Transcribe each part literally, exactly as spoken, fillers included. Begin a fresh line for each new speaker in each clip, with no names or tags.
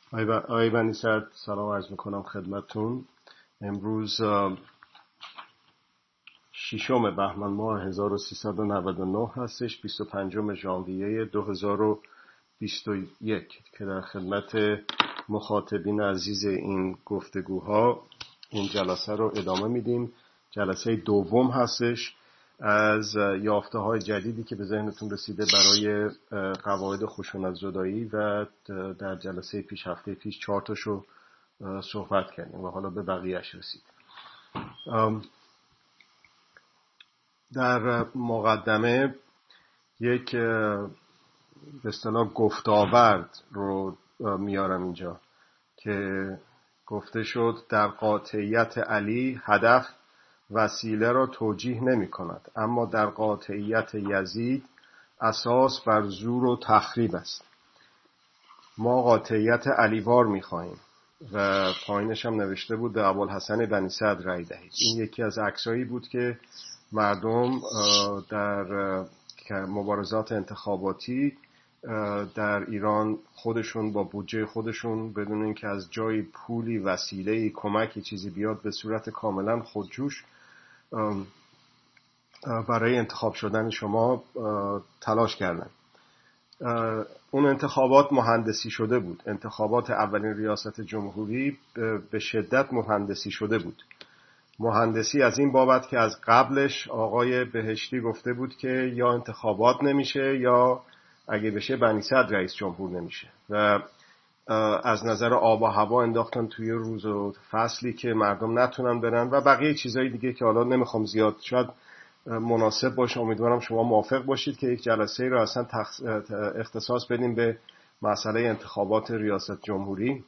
آقای بنی صدر، سلام عرض میکنم خدمتتون. امروز ششم بهمن ماه هزار و سیصد و نود و نه هستش، بیست و پنجم ژانویه دو هزار و بیست و یک که در خدمت مخاطبین عزیز این گفتگوها این جلسه رو ادامه میدیم. جلسه دوم هستش از یافته های جدیدی که به ذهنتون رسیده برای قواعد خشونت زدایی و در جلسه پیش هفته پیش چهار تاشو صحبت کردیم و حالا به بقیهش رسید. در مقدمه یک به اصطلاح گفتاورد رو میارم اینجا که گفته شد در قاطعیت علی هدف وسیله را توجیه نمی کند، اما در قاطعیت یزید اساس بر زور و تخریب است. ما قاطعیت علیوار می خواهیم و پایینش هم نوشته بود به ابوالحسن بنی صدر رای دهید. این یکی از عکسایی بود که مردم در مبارزات انتخاباتی در ایران خودشون با بودجه خودشون بدون اینکه از جای پولی، وسیله‌ای، کمکی، چیزی بیاد، به صورت کاملا خودجوش برای انتخاب شدن شما تلاش کردن. اون انتخابات مهندسی شده بود. انتخابات اولین ریاست جمهوری به شدت مهندسی شده بود. مهندسی از این بابت که از قبلش آقای بهشتی گفته بود که یا انتخابات نمیشه یا اگه بشه بنی صدر رئیس جمهور نمیشه و از نظر آب و هوا انداختن توی روز و فصلی که مردم نتونن برن و بقیه چیزهای دیگه که حالا نمیخوام زیاد، شاید مناسب باشه، امیدوارم شما موافق باشید که یک جلسه رو اصلا تخص... اختصاص بدیم به مسئله انتخابات ریاست جمهوری.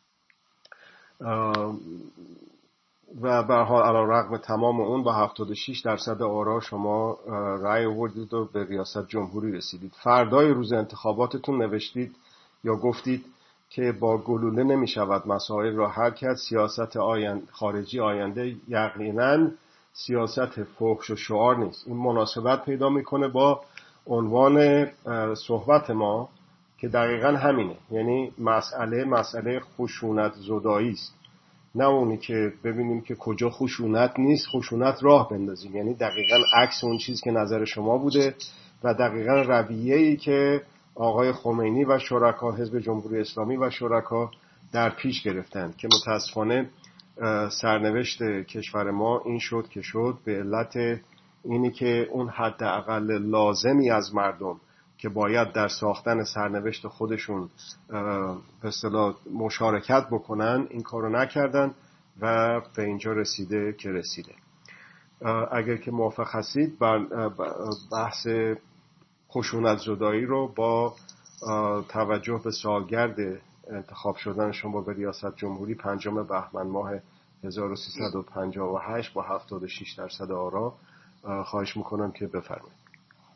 و به هر حال علیرغم تمام اون با هفتاد و شش درصد آرا شما رأی آوردید و به ریاست جمهوری رسیدید. فردای روز انتخاباتتون نوشتید یا گفتید که با گلوله نمی شود مسائل را حل کرد. سیاست آیند خارجی آینده یقینا سیاست فحش و شعار نیست. این مناسبت پیدا میکنه با عنوان صحبت ما که دقیقا همینه، یعنی مسئله مسئله خشونت زدایی است، نه اونی که ببینیم که کجا خشونت نیست خشونت راه بندازیم، یعنی دقیقاً عکس اون چیز که نظر شما بوده و دقیقاً رویه‌ای که آقای خمینی و شرکا، حزب جمهوری اسلامی و شرکا در پیش گرفتن که متاسفانه سرنوشت کشور ما این شد که شد به علت اینی که اون حداقل لازمی از مردم که باید در ساختن سرنوشت خودشون به اصطلاح مشارکت بکنن این کارو نکردن و به اینجا رسیده که رسیده. اگر که موافق هستید بحث خشونت زدایی رو با توجه به سالگرد انتخاب شدن شما به ریاست جمهوری پنجم بهمن ماه هزار و سیصد و پنجاه و هشت با هفتاد و شش درصد آرا خواهش میکنم که بفرمایید.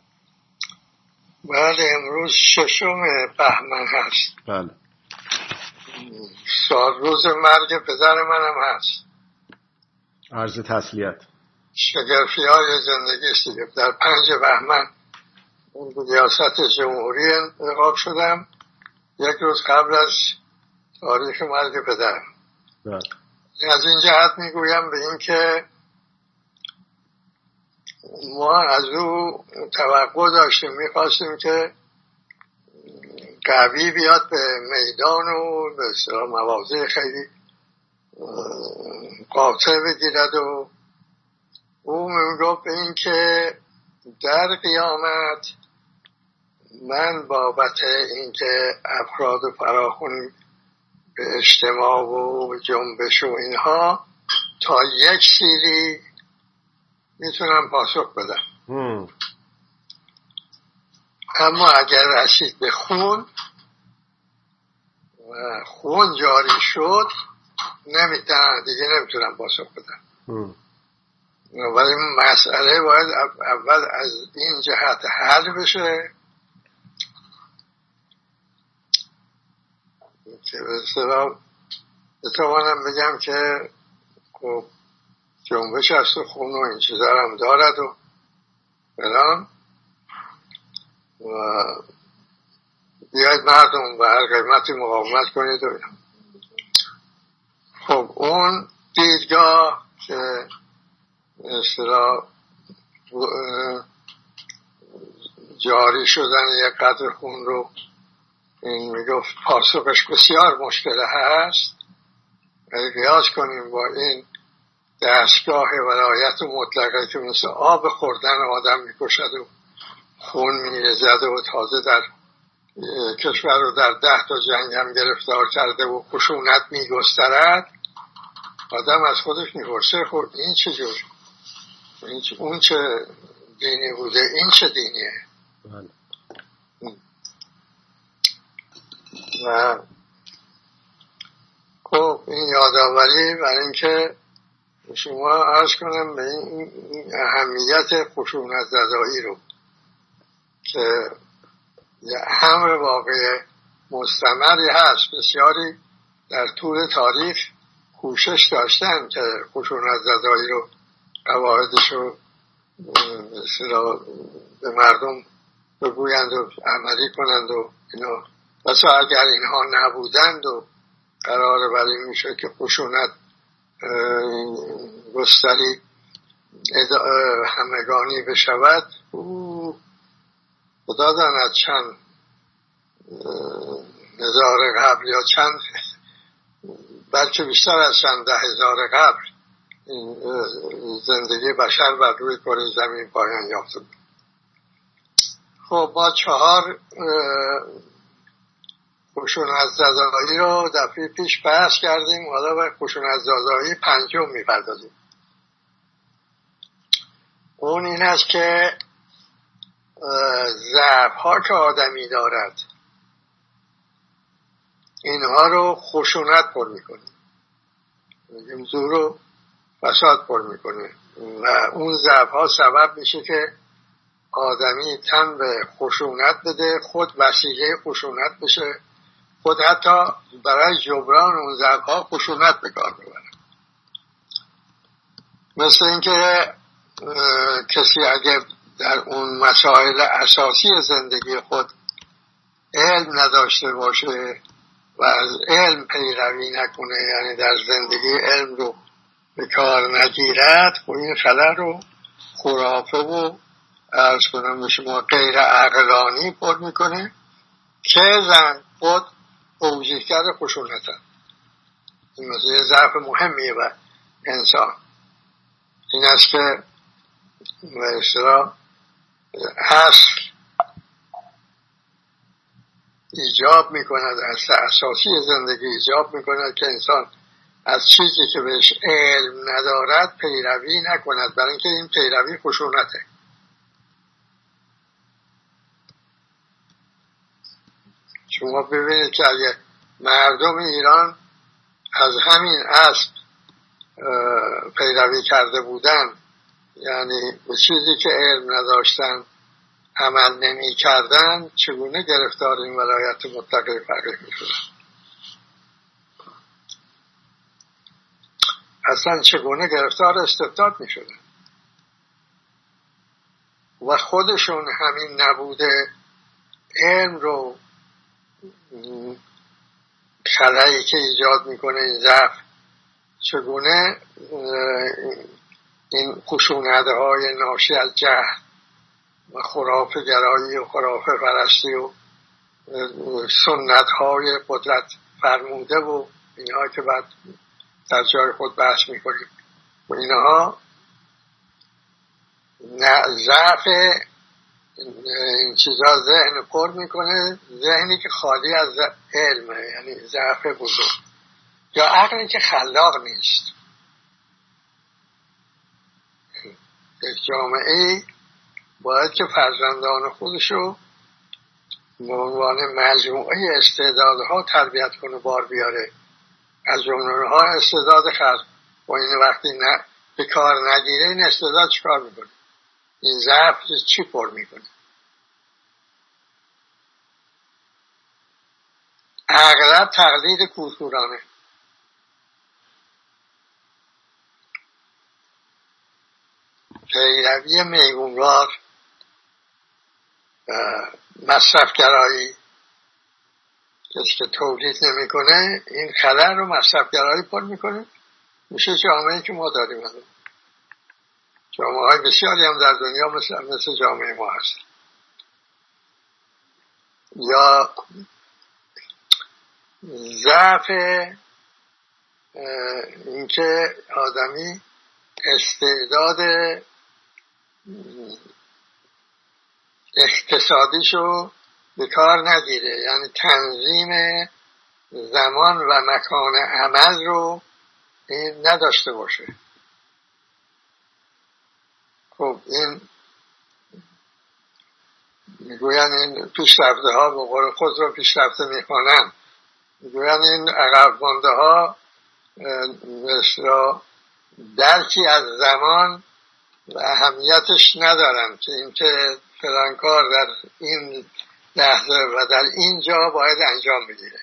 بله، امروز ششم بهمن هست.
بله.
سال روز مرگ پدر منم هست.
عرض تسلیت.
شگرفی های زندگی دیگه. در پنج بهمن ریاست جمهوری انتخاب شدم، یک روز قبل از تاریخ مرگ پدرم.
بله.
از این جهت میگویم به این که ما از او توقع داشتیم، میخواستیم که قوی بیاد به میدان و به اصطلاح مواضع خیلی قاطع بگیرد و او میگفت به این که در قیامت من بابت این که افراد فراخون به اجتماع و جنبش و اینها تا یک سیلی میتونم پاسخ بدم
هم.
اما اگر رسید به خون و خون جاری شد نمیتونم دیگه نمیتونم پاسخ بدم. ولی مسئله باید اول از این جهت حل بشه که به اصطلاح بتوانم بگم که خب جنبش هست و خون و این چیزا هم دارد و فلان و بیاید مردم به هر قیمتی مقاومت کنید و اینا. خب اون دیدگاه که اصطلاح جاری شدن یک قطره خون رو این میگفت پاسخش بسیار مشکل هست، اگه قیاس کنیم با این دستگاه ولایت مطلقه که مثل آب خوردن آدم میکشد و خون میریزد و تازه در کشور رو در ده تا جنگ هم گرفتار کرده و خشونت میگسترد، آدم از خودش میپرسه خب این چه جور، این چه، اون چه دینی بوده، این چه دینیه؟ و خب این یادآوری برای اینکه شما عرض کنم به این اهمیت خشونت زدایی رو که امر واقع مستمری هست. بسیاری در طول تاریخ کوشش داشتن که خشونت زدایی رو قواعدش رو به مردم بگویند و عملی کنند و اینا. پس اگر اینها نبودند و قرار بر این میشه که خشونت گستری همگانی بشود، او خدا داند چند هزار قبل یا چند بلکه بیشتر از چند ده هزار قبل زندگی بشر بر روی کره زمین پایان یافته بود. خب ما چهار خشونت زدایی رو دفعه پیش بحث کردیم، حالا به خشونت زدایی پنجم میپردازیم. اون این است که ضعف ها که آدمی دارد اینها رو خشونت پر میکنه، زور و فساد پر میکنه و اون ضعف ها سبب میشه که آدمی تن به خشونت بده، خود وسیله خشونت بشه، خود حتی برای جبران اون ضعف ها خشونت به کار ببره. مثل اینکه کسی اگه در اون مسائل اساسی زندگی خود علم نداشته باشه و از علم پیروی نکنه، یعنی در زندگی علم رو به کار نگیرد، خب این خلا رو خرافه و عرض کنم به شما غیر عقلانی پر میکنه که زن خود توجیهگر خشونت هست. این مثلا ضعف مهمیه و انسان این است که به اصطلاح اصل ایجاب میکند، اصل اساسی زندگی ایجاب میکند که انسان از چیزی که بهش علم ندارد پیروی نکند، برای اینکه این پیروی خشونته. شما ببینید که اگه مردم ایران از همین اصل پیروی کرده بودن، یعنی به چیزی که علم نداشتن عمل نمی کردن، چگونه گرفتار این ولایت مطلقه فقیه می شدن؟ اصلا چگونه گرفتار استبداد می شدن؟ و خودشون همین نبوده علم رو، خلایی که ایجاد میکنه این ضعف، چگونه این خشونت های ناشی از جهل و خرافه گرایی و خرافه پرستی و سنت های قدرت فرموده و اینها که بعد در جای خود بحث میکنیم و اینها ضعف این چیزها ذهن پر میکنه، ذهنی که خالی از علمه، یعنی ضعف بزرگ، یا عقلی که خلاق نیست. یک جامعه باید که فرزندان خودشو به عنوان مجموعه استعدادها تربیت کنه، بار بیاره. از جمله ها استعداد خلق و این وقتی نه به کار نگیره، این استعداد چیکار میکنه؟ این ضعف چی پر میکنه؟ اغلب تقلید کورکورانه. پیروی میگونوار، مصرفگرایی کسی که تولید نمیکنه این خلل رو مصرفگرایی پر میکنه، میشه جامعه‌ای که ما داریم. جامعه های بسیاری هم در دنیا مثل, مثل جامعه ما هست. یا ضعف اینکه آدمی استعداد اقتصادیشو به کار نگیره، یعنی تنظیم زمان و مکان عمل رو این نداشته باشه. خب این میگوین این پیشرفته ها به قول خود رو پیشرفته میخوانن، میگوین این عقب مانده ها مثلا درکی از زمان و اهمیتش ندارن که اینکه فلان کار در این لحظه و در اینجا باید انجام بگیره.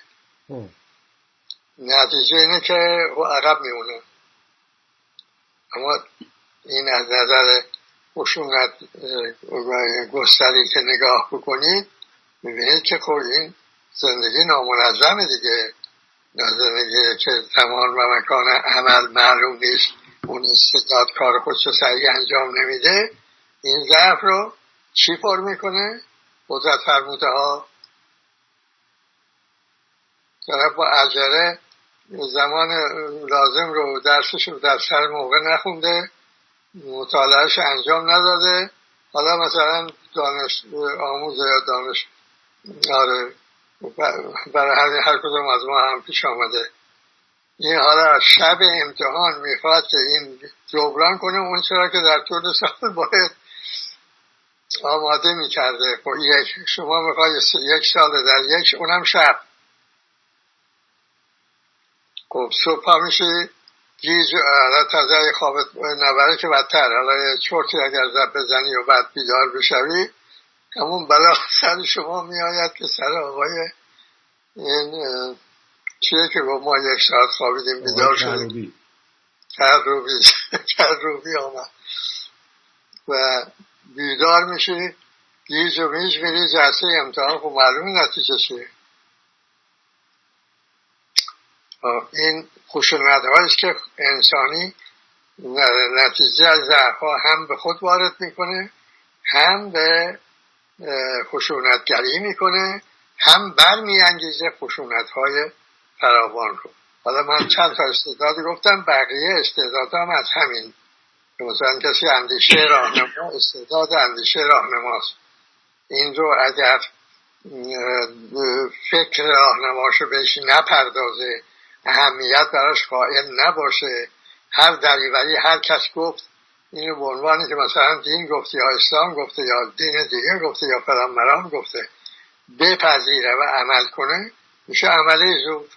نتیجه اینه که او عقب میمونه. اما این از نظر خشونت گستری که نگاه بکنید میبینید که خب این زندگی نامنظمه دیگه، زندگی که زمان و مکان عمل معلوم نیست، اون استعداد کار خودشو سریع انجام نمیده. این ضعف رو چی پر میکنه؟ قدرت فرموده ها طرف با عجله زمان لازم رو درسش رو در سر موقع نخونده، مطالعهش انجام نداده، حالا مثلا دانش آموز یا دانش آره برای هر, هر کدوم از ما هم پیش آمده. این حالا شب امتحان میخواد که این جبران کنه اون چرا که در طول سال باید آماده میکرده. خب یک شما میخواد یک سال در یک اونم شب. خب صبح ها میشه گیج، حالا تازه خوابت نبره که بدتر، حالا چورتی اگر زب بزنی و بعد بیدار بشوی همون بلا سر شما میآید که سر آقای این چیه که با ما یک ساعت خوابیدیم بیدار شدیم کروبی کروبی آمد و بیدار میشه گیج و میج میری جلسه امتحان. خب معلوم نتیجه چیه. این خشونت هاییست که انسانی نتیجه از ضعف ها هم به خود وارد میکنه، هم به خشونتگری میکنه، هم برمی انگیزه خشونت های فراوان رو. حالا من چند تا استعداد گفتم، بقیه استعداد هم از همین. مثلا کسی اندیشه راهنما، استعداد اندیشه راهنماست. این رو اگر فکر راهنماشو بهش نپردازه، اهمیت براش قائل نباشه، هر دریوری هر کس گفت اینو به عنوانی که مثلا دین گفته یا اسلام گفته یا دین دیگه گفته یا فلان مرام گفته بپذیره و عمل کنه، میشه عمله زود.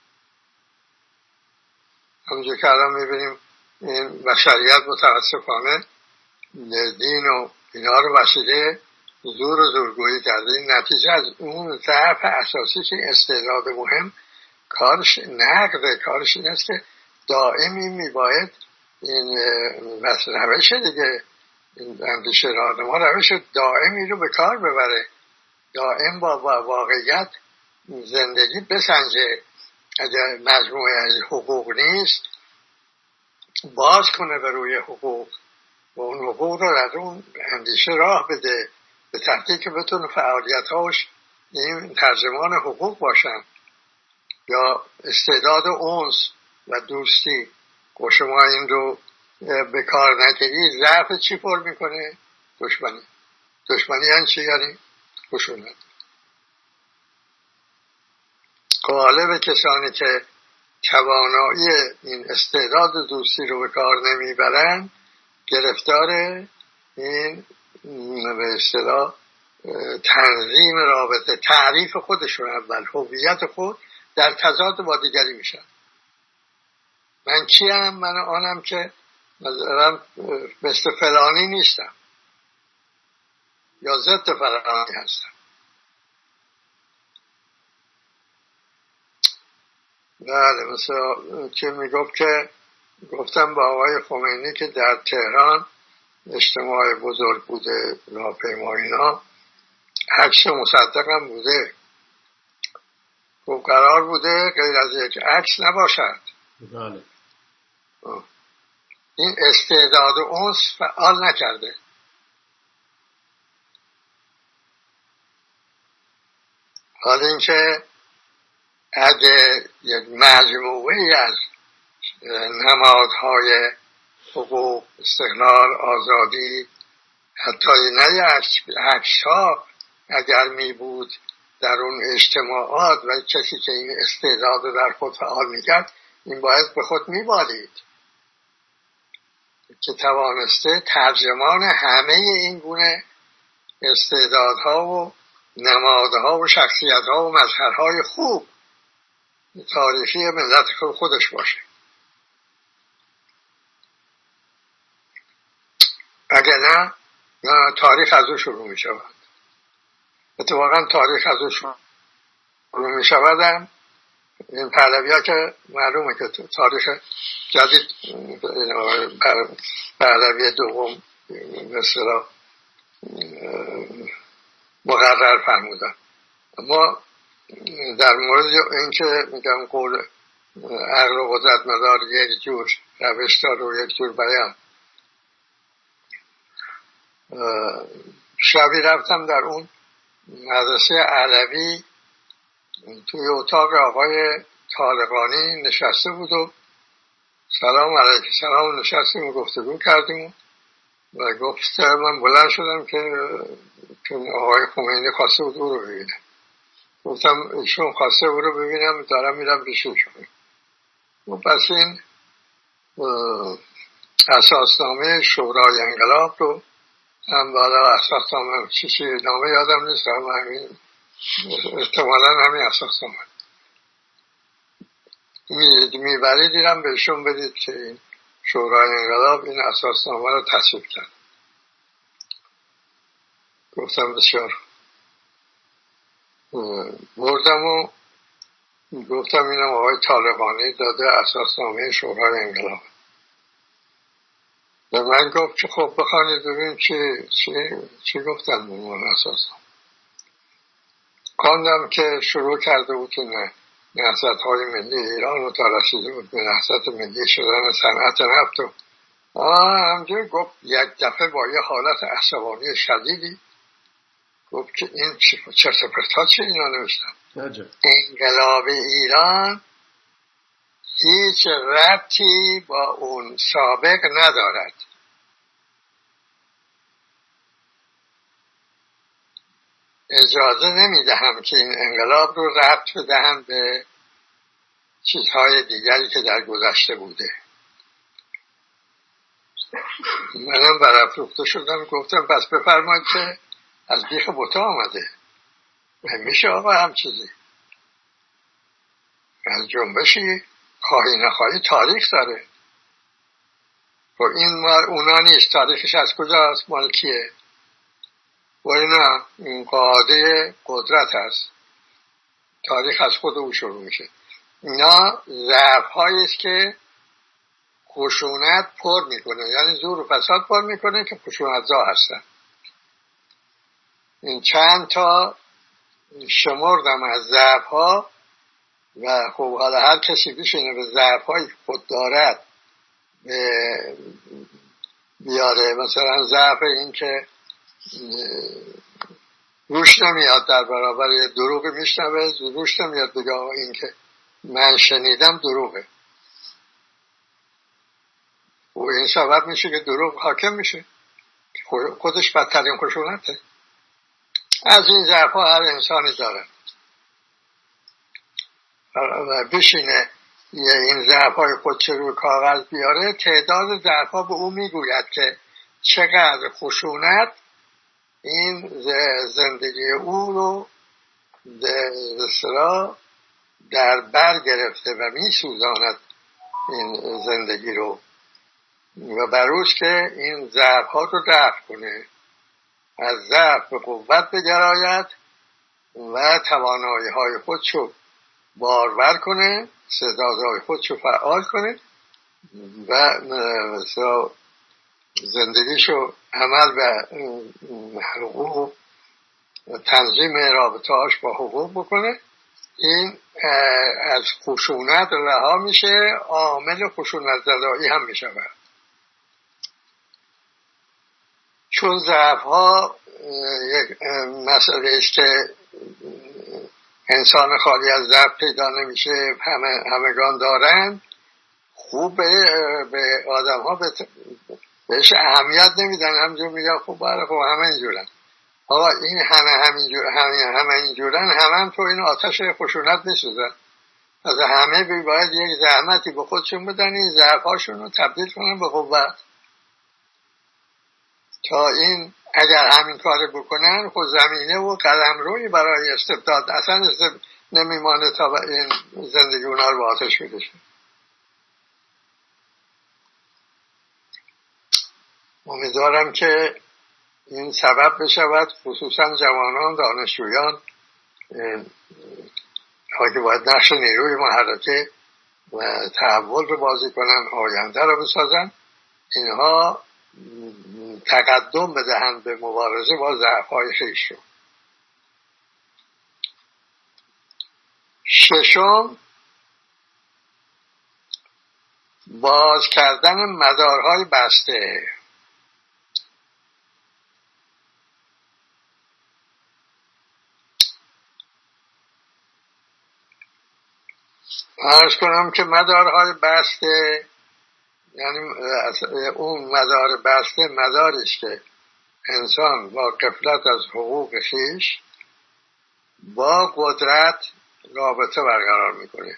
همونجور که الان میبینیم این بشریت متاسفانه دین و اینا رو وسیله زور و زورگویی کرده. این نتیجه از اون ضعف اساسی که استعداد مهم کارش نقده، کارش این است که دائمی میباید این روش دیگه، این اندیشه راهنما روش دائمی رو به کار ببره، دائم با واقعیت زندگی بسنجه. اگر مجموعه از حقوق نیست باز کنه به روی حقوق و اون حقوق رو از اون اندیشه راه بده به تحقیق که بتونه فعالیت هاش این ترجمان حقوق باشن. یا استعداد اونس و دوستی، و شما این رو به کار نگیری ضعف چی پر میکنه؟ دشمنی. دشمنی یعنی چی؟ یعنی خشونت. غالب کسانی که توانایی این استعداد دوستی رو به کار نمیبرن گرفتار این به اصطلاح تنظیم رابطه، تعریف خودشون اول، هویت خود در تضاد با دیگری میشن. من کیم؟ من آنم که مثلا مثل فلانی نیستم یا ضد فلانی هستم. بله، مثلا که میگفت که گفتم با آقای خمینی که در تهران اجتماع بزرگ بوده راهپیمایینا، عکس مصدقم بوده. و قرار بوده غیر از یک عکس نباشد.
بله.
این استعداد و انس فعال نکرده. حالا اینکه اگه یک مجموعی از نمادهای حقوق، استقلال، آزادی، حتی نه عکس ها اگر می بود در اون اجتماعات و کسی که این استعداد رو در خود فعال می کرد، این باید به خود می بالید که توانسته ترجمان همه این گونه استعدادها و نمادها و شخصیتها و مظهرهای خوب تاریخی ملت خودش باشه. اگر نه تاریخ از او شروع می شود. اتفاقا تاریخ از او شروع می شود هم این پهلوی ها که معلومه که تاریخ جدید پهلوی دوم مثلا مقرر فرمودن. اما در مورد این که میگم قول عقل و قدرت مدار یک جور روش دار و یک جور بیان، شبی رفتم در اون مدرسه علوی توی اتاق آقای طالقانی نشسته بود و سلام علیکم سلام نشستیم و گفتگو کردیم و گفت من بلند شدم که چون آقای خمینی خواسته بود او رو ببینم. گفتم ایشون خواسته او رو ببینم دارم میرم پیششون. و پس این اساسنامه شورای انقلاب رو هم بالا اساسنامه چیزی نامه یادم نیست هم همین احتمالا همین اساسنامه میبرید دیرم بهشون بدید که این شورای انقلاب این اساسنامه رو تصویب کرد. گفتم بسیار. بردم و گفتم اینم آقای طالقانی داده اساسنامه شورای انقلاب. و من گفت که خب بخوانید ببین چی چی چی گفتن به من اساسا. خواندم که شروع کرده بود که نه نهضت‌های ملی ایران رو تا رسیده بود به نهضت ملی شدن صنعت نفت و آه همجور گفت یک دفعه با یه حالت عصبانی شدیدی گفت که این چرت و پرتا چه اینا نوشتن. انقلاب ایران هیچ ربطی با اون سابق ندارد. اجازه نمیدهم که این انقلاب رو ربط بدهم به چیزهای دیگری که در گذشته بوده. منم برافروخته شدم گفتم پس بفرمایید که از بیخ بوتا آمده. میشه آقا هم چیزی از جنبشی خواهی نخواهی تاریخ داره. و این مال اونا نیست. تاریخش از کجاست؟ مال کیه؟ و اینا این قاعده قدرت هست. تاریخ از خود او شروع میشه. اینا ضعف هایی است که خشونت پر میکنه، یعنی زور و فساد پر میکنه که خشونت زا هستن. این چند تا شمردم از ضعف ها و خب حالا هر کسی بشینه به ضعف های خود دارد بیاره. مثلا ضعف این که روش نمیاد در برابر یه دروغ میشنوه، روش نمیاد بگه این که من شنیدم دروغه و این سبب میشه که دروغ حاکم میشه، خودش بدترین خشونته. از این ضعف ها هر انسانی داره و بشینه این ضعف های خودش رو کاغذ بیاره. تعداد ضعف ها به او میگوید که چقدر خشونت این زندگی او رو در بر گرفته و میسوزاند این زندگی رو و بروش که این ضعف ها رو دفع کنه، از ضعف به قوت بگراید و توانایی های خودشو بارور کنه، استعدادهای خودشو فعال کنه و مثلا زندگیشو عمل به حقوق تنظیم رابطه‌هاش با حقوق بکنه این از خشونت رها میشه، عامل خشونت زدایی هم میشه. چون ضعف ها یک مسئله است که انسان خالی از ضعف پیدا نمیشه، همه همگان دارن. خوب به آدم ها بهش اهمیت نمیدن، همینجور میگن خب بله خب همه اینجورن. آقا این همه همینجور همه همه اینجورن، همه هم تو این آتش خشونت میسوزن. از همه باید یک زحمتی به خودشون بدن، این ضعف هاشون رو تبدیل کنن به قوت. تا این اگر همین کار بکنن خود زمینه و قلمروی برای استبداد اصلا استبداد نمیمانه تا این زندگی اونا رو به آتش میکشه. امیدوارم که این سبب بشود خصوصا جوانان، دانشجویان که باید نقش نیروی محرکه و تحول رو بازی کنن، آینده رو بسازن، اینها تقدم بدهند به مبارزه با ضعف‌های خویش رو. ششم، باز کردن مدارهای بسته. عرض کنم که مدارهای بسته یعنی اون مدار بسته مداری است که انسان با غفلت از حقوق خویش با قدرت رابطه برقرار میکنه.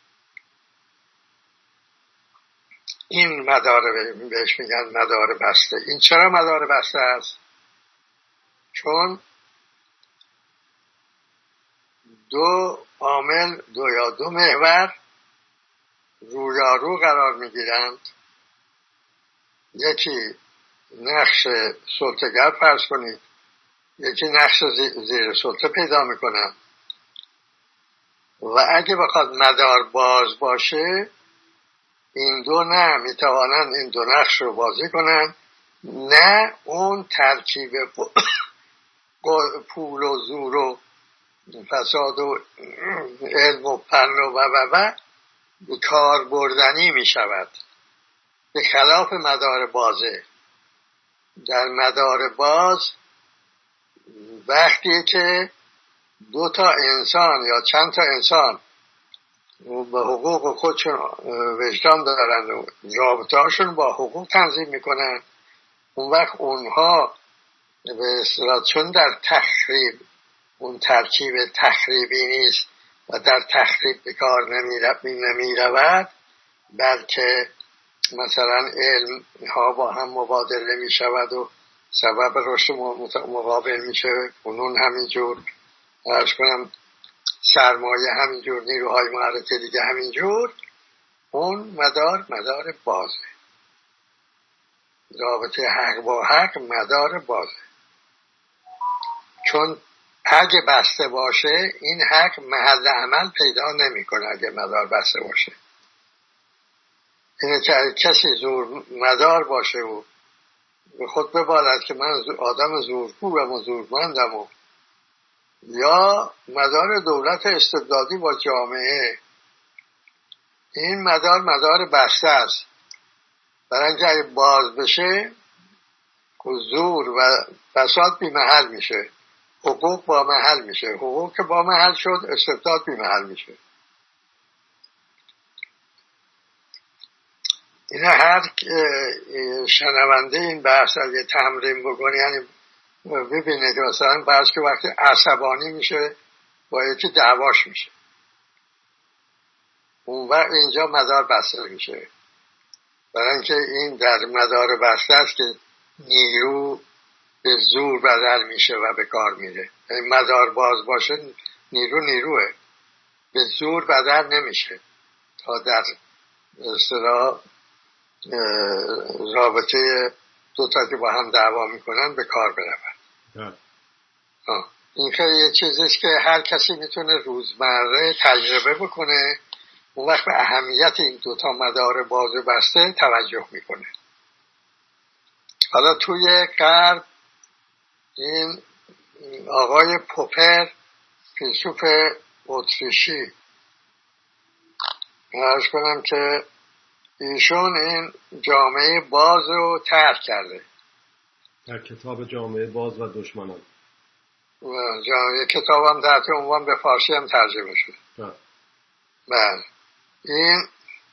این مدار بهش میگن مدار بسته. این چرا مدار بسته است؟ چون دو عامل دو یا دو محور رویارو قرار میگیرند. یکی نقش سلطه‌گر فرض کنید، یکی نقش زیر سلطه پیدا میکنن و اگه بخواد مدار باز باشه این دو نه میتوانند این دو نقش رو بازی کنن، نه اون ترکیب پول و زور و فساد و علم و فن و و و و کار بردنی می شود. به خلاف مدار بازه. در مدار باز وقتی که دو تا انسان یا چند تا انسان به حقوق خودشون وجدان دارن و رابطه هاشون با حقوق تنظیم میکنن، اون وقت اونها به اصطلاح چون در تخریب اون ترکیب تخریبی نیست و در تخریب به کار نمی رود، بلکه مثلا علم ها با هم مبادله می شود و سبب رشد مقابل می شود. فنون همینجور، عرض کنم سرمایه همینجور، نیروهای محرکه دیگه همینجور. اون مدار مدار بازه. رابطه حق با حق مدار بازه. چون اگه بسته باشه این حق محل عمل پیدا نمیکنه. اگه مدار بسته باشه اینه که کسی زور مدار باشه و به خود ببالد که من آدم زورگو و زورمندم و یا مدار دولت استبدادی با جامعه، این مدار مدار بسته است. برای اینکه اگه باز بشه زور و فساد بی محل میشه، حقوق با محل میشه. حقوق که با محل شد استبداد بی محل میشه. اینا هر شنونده این بحث اگه تمرین بکنه، یعنی ببینه که مثلا بحث که وقتی عصبانی میشه با یکی دعواش میشه، اون وقت اینجا مدار بسته میشه. برای اینکه این در مدار بسته است که نیرو به زور بدل میشه و به کار میره. این مدار باز باشه نیرو نیروه، به زور بدل نمیشه تا در اصطلاح رابطه دوتا که با هم دعوا میکنن به کار برون. این خیلی یه چیزیست که هر کسی میتونه روزمره تجربه بکنه، اون وقت به اهمیت این دوتا مدار باز و بسته توجه میکنه. حالا توی غرب این آقای پوپر، فیلسوف اتریشی عرض کنم که ایشون این جامعه باز رو طرح کرده
در کتاب جامعه باز و دشمنان.
جامعه کتابم تحت عنوان به فارسی هم ترجمه شده. بله این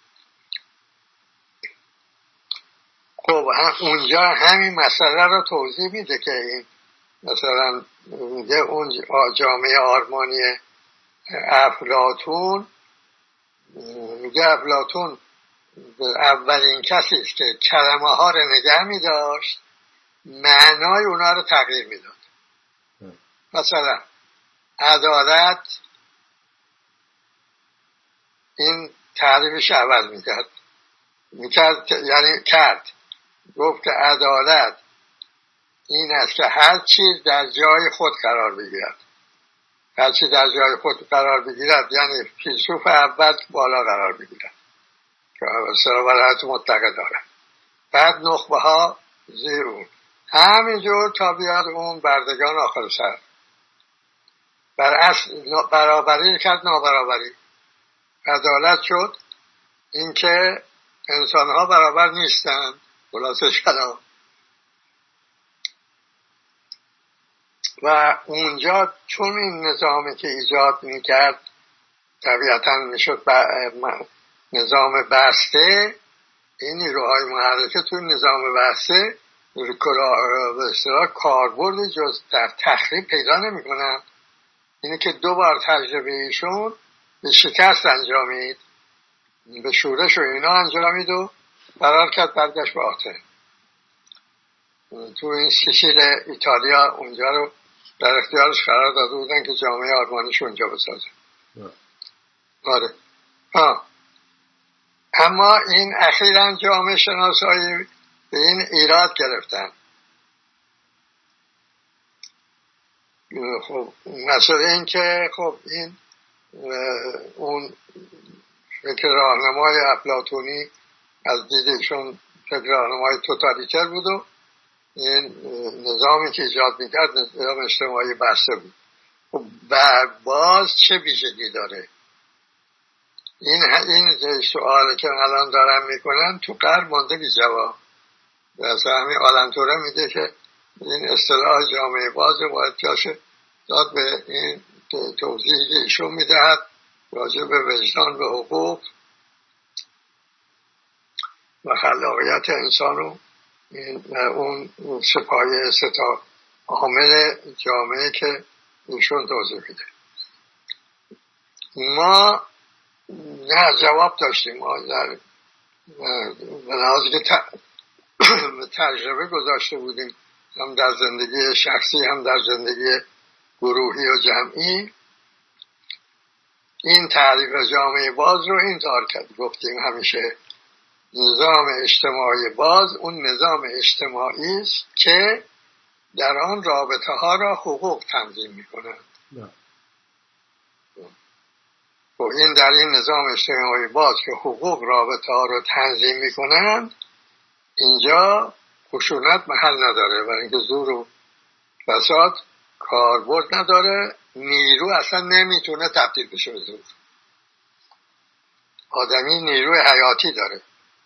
خب اونجا همین مسئله رو توضیح میده که این مثلا میگه اون جامعه آرمانی افلاطون، میگه افلاطون اولین کسی است که کلمه ها رو نگه میداشت، معنای اونا رو تغییر میداد. مثلا عدالت این تعریفش عوض میکرد میکرد یعنی کرد گفت که عدالت این است که هر چیز در جای خود قرار بگیرد. هر چیز در جای خود قرار بگیرد یعنی فیلسوف اول بالا قرار بگیرد که سراورت مطلقه دارد، بعد نخبه ها زیر اون، همینجور تا بیاد اون بردگان آخر سر. بر اصل برابری کرد نابرابری. عدالت شد اینکه انسان ها برابر نیستند. خلاصه کلام. و اونجا چون این نظامی که ایجاد میکرد طبیعتا میشد نظام بسته، این نیروهای محرکه توی نظام بسته به اصطلاح کاربردی جز در تخریب پیدا نمیکنن. اینه که دو بار تجربه ایشون به شکست انجامید، به شورش و اینا انجامید و قرار کرد برگشت به آتن. تو این سیسیل ایتالیا اونجا رو در اختیارش قرار داده بودن که جامعه آرمانیش اونجا بسازه. آره. ها. اما این اخیراً جامعه شناسایی به این ایراد گرفتن. خب مثلا این که خب این اون فکر راهنمای افلاطونی از دیدشون فکر راهنمای توتالیتر بود و این نظامی که ایجاد میکرد نظام اجتماعی بسته بود. و باز چه ویژگی داره؟ این این سوالی که الان دارن میکنن تو غرب مونده بی جواب. مثلا همین آلنتوره میگه که این اصطلاح جامعه باز باید جاشه داد به این توضیحی که ایشون میدهد راجع به وجدان، به حقوق و خلاقیت انسان و اون سپایه ستا عامل جامعه که ایشون توضیح میده. ما نه جواب داشتیم. ما در لحاظی که تجربه گذاشته بودیم هم در زندگی شخصی هم در زندگی گروهی و جمعی، این تعریف جامعه باز رو این طور کرد. گفتیم همیشه نظام اجتماعی باز اون نظام اجتماعی است که در آن رابطه ها را حقوق تنظیم میکنند. و این در این نظام اجتماعی باز که حقوق رابطه ها را تنظیم میکنند، اینجا خشونت محل نداره، برای اینکه زور و فساد کاربرد نداره. نیرو اصلا نمیتونه تبدیل بشه به زور. آدمی نیروی حیاتی داره.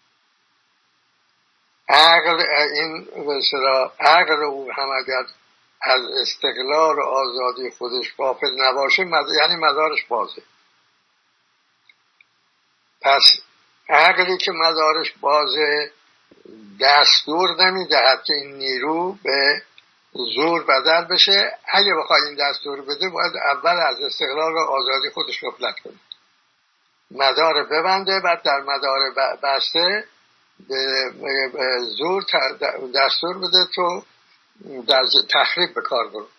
عقل این مثلا عقل او هم اگر از استقلال و آزادی خودش غافل نباشه مد... یعنی مدارش بازه. پس عقلی که مدارش بازه دستور نمیدهد که این نیرو به زور بدل بشه. اگه بخواد این دستور بده باید اول از استقلال و آزادی خودش غفلت کنه، مدار ببنده، بعد در مدار بسته به زور دستور بده تو در تخریب به کار برو.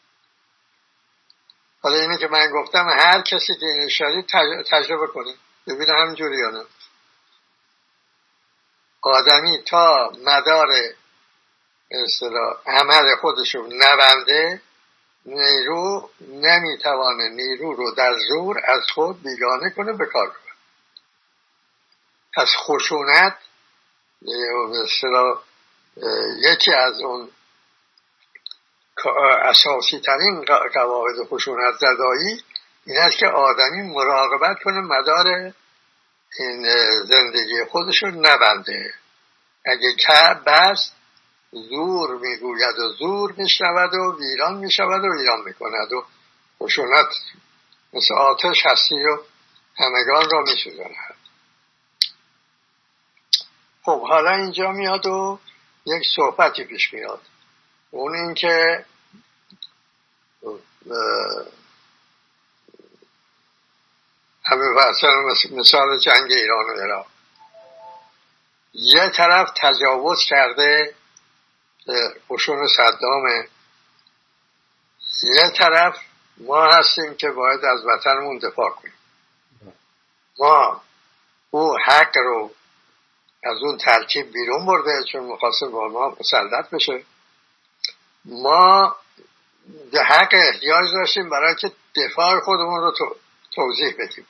حالا اینی که من گفتم هر کسی که این شدید تجربه کنه ببینه همینجوری یا نه. آدمی تا مدار اصطلاح عمل خودشو نبنده نیرو نمیتوانه نیرو رو در زور از خود بیگانه کنه به کار کنه. پس خشونت اصطلاح یکی از اون اساسی ترین قواعد خشونت زدایی این است که آدمی مراقبت کنه مدار این زندگی خودشو نبنده. اگه که بست زور میگوید و زور میشنود و ویران میشود و ویران میکند و خشونت مثل آتش هستی و همگان را میسوزاند. خب حالا اینجا میاد و یک صحبتی پیش میاد، اون این که همین مثال جنگ ایران و عراق، یه طرف تجاوز کرده قشون صدامه، یه طرف ما هستیم که باید از وطنمون دفاع کنیم. ما او حق رو از اون ترکیب بیرون برده چون میخواسته با ما مسلط بشه. ما به حق احتیاج داشتیم برای که دفاع خودمون رو توضیح بدیم.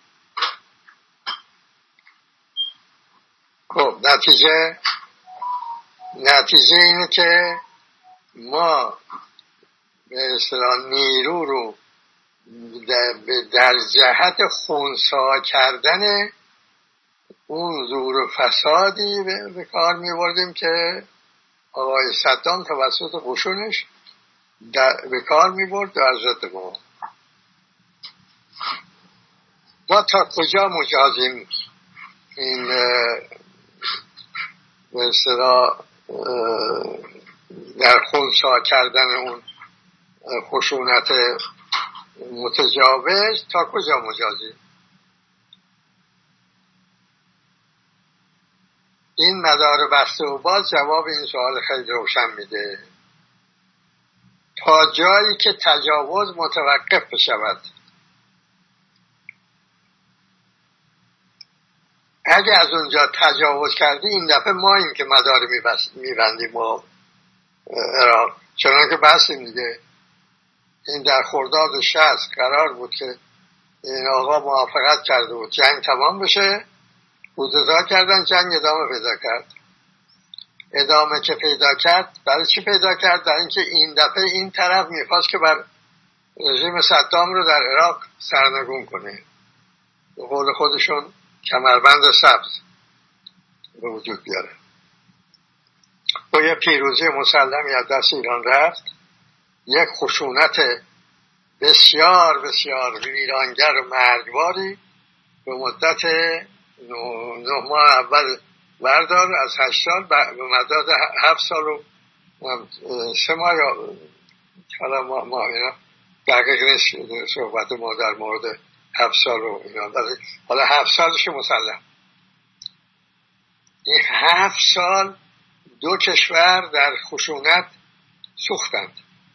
خب نتیجه نتیجه اینه که ما به اصطلاح نیرو رو در جهت خنثی کردن اون زور و فسادی به کار می‌بردیم که آقای صدام توسط قشونش به کار می‌برد در ضد ما. ما تا کجا مجازیم این به اصطلاح در خنثی کردن اون خشونت متجاوز، تا کجا مجازیم؟ این مدار بسته و باز جواب این سوال خیلی روشن میده. تا جایی که تجاوز متوقف بشود، اگه از اونجا تجاوز کردی این دفعه ما این که مدار میبندیم ما عراق، چنان که بحثیم دیگه. این در خرداد شصت قرار بود که این آقا موافقت کرده بود جنگ تمام بشه، کودتا کردن، جنگ ادامه پیدا کرد. ادامه که پیدا کرد برای چی پیدا کرد؟ در اینکه این دفعه این طرف میخواست که بر رژیم صدام رو در عراق سرنگون کنه، به قول خودشون کمربند سبز به وجود بیاره. با یه پیروزی مسلمی از دست ایران رفت، یک خشونت بسیار بسیار ویرانگر و مرگباری به مدت نه ماه اول بردار، از هشت سال به مدت هفت سال و سه ماه، یا حالا ما, ما اینا دقیق نیست صحبت ما در مورد هفت سال و اینا، حالا هفت سالش مسلم. این هفت سال دو کشور در خشونت سوختند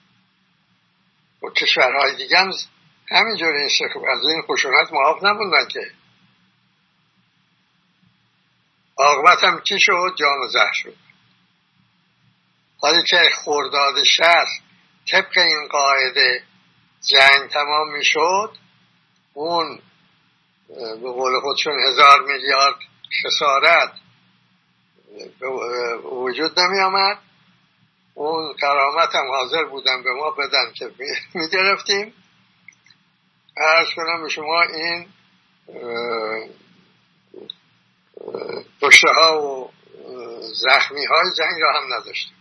و کشورهای دیگه هم همینجور از این خشونت معاف نموندن که عاقبت هم چی شد؟ جان و زهر شد. حالی که خرداد شصت طبق این قاعده جنگ تمام می شد، اون به قول خودشون هزار میلیارد خسارت به وجود نمی آمد. اون کرامت هم حاضر بودن به ما بدن که می گرفتیم. عرض کنم به شما این کشته ها و زخمی های جنگ را هم نداشتیم.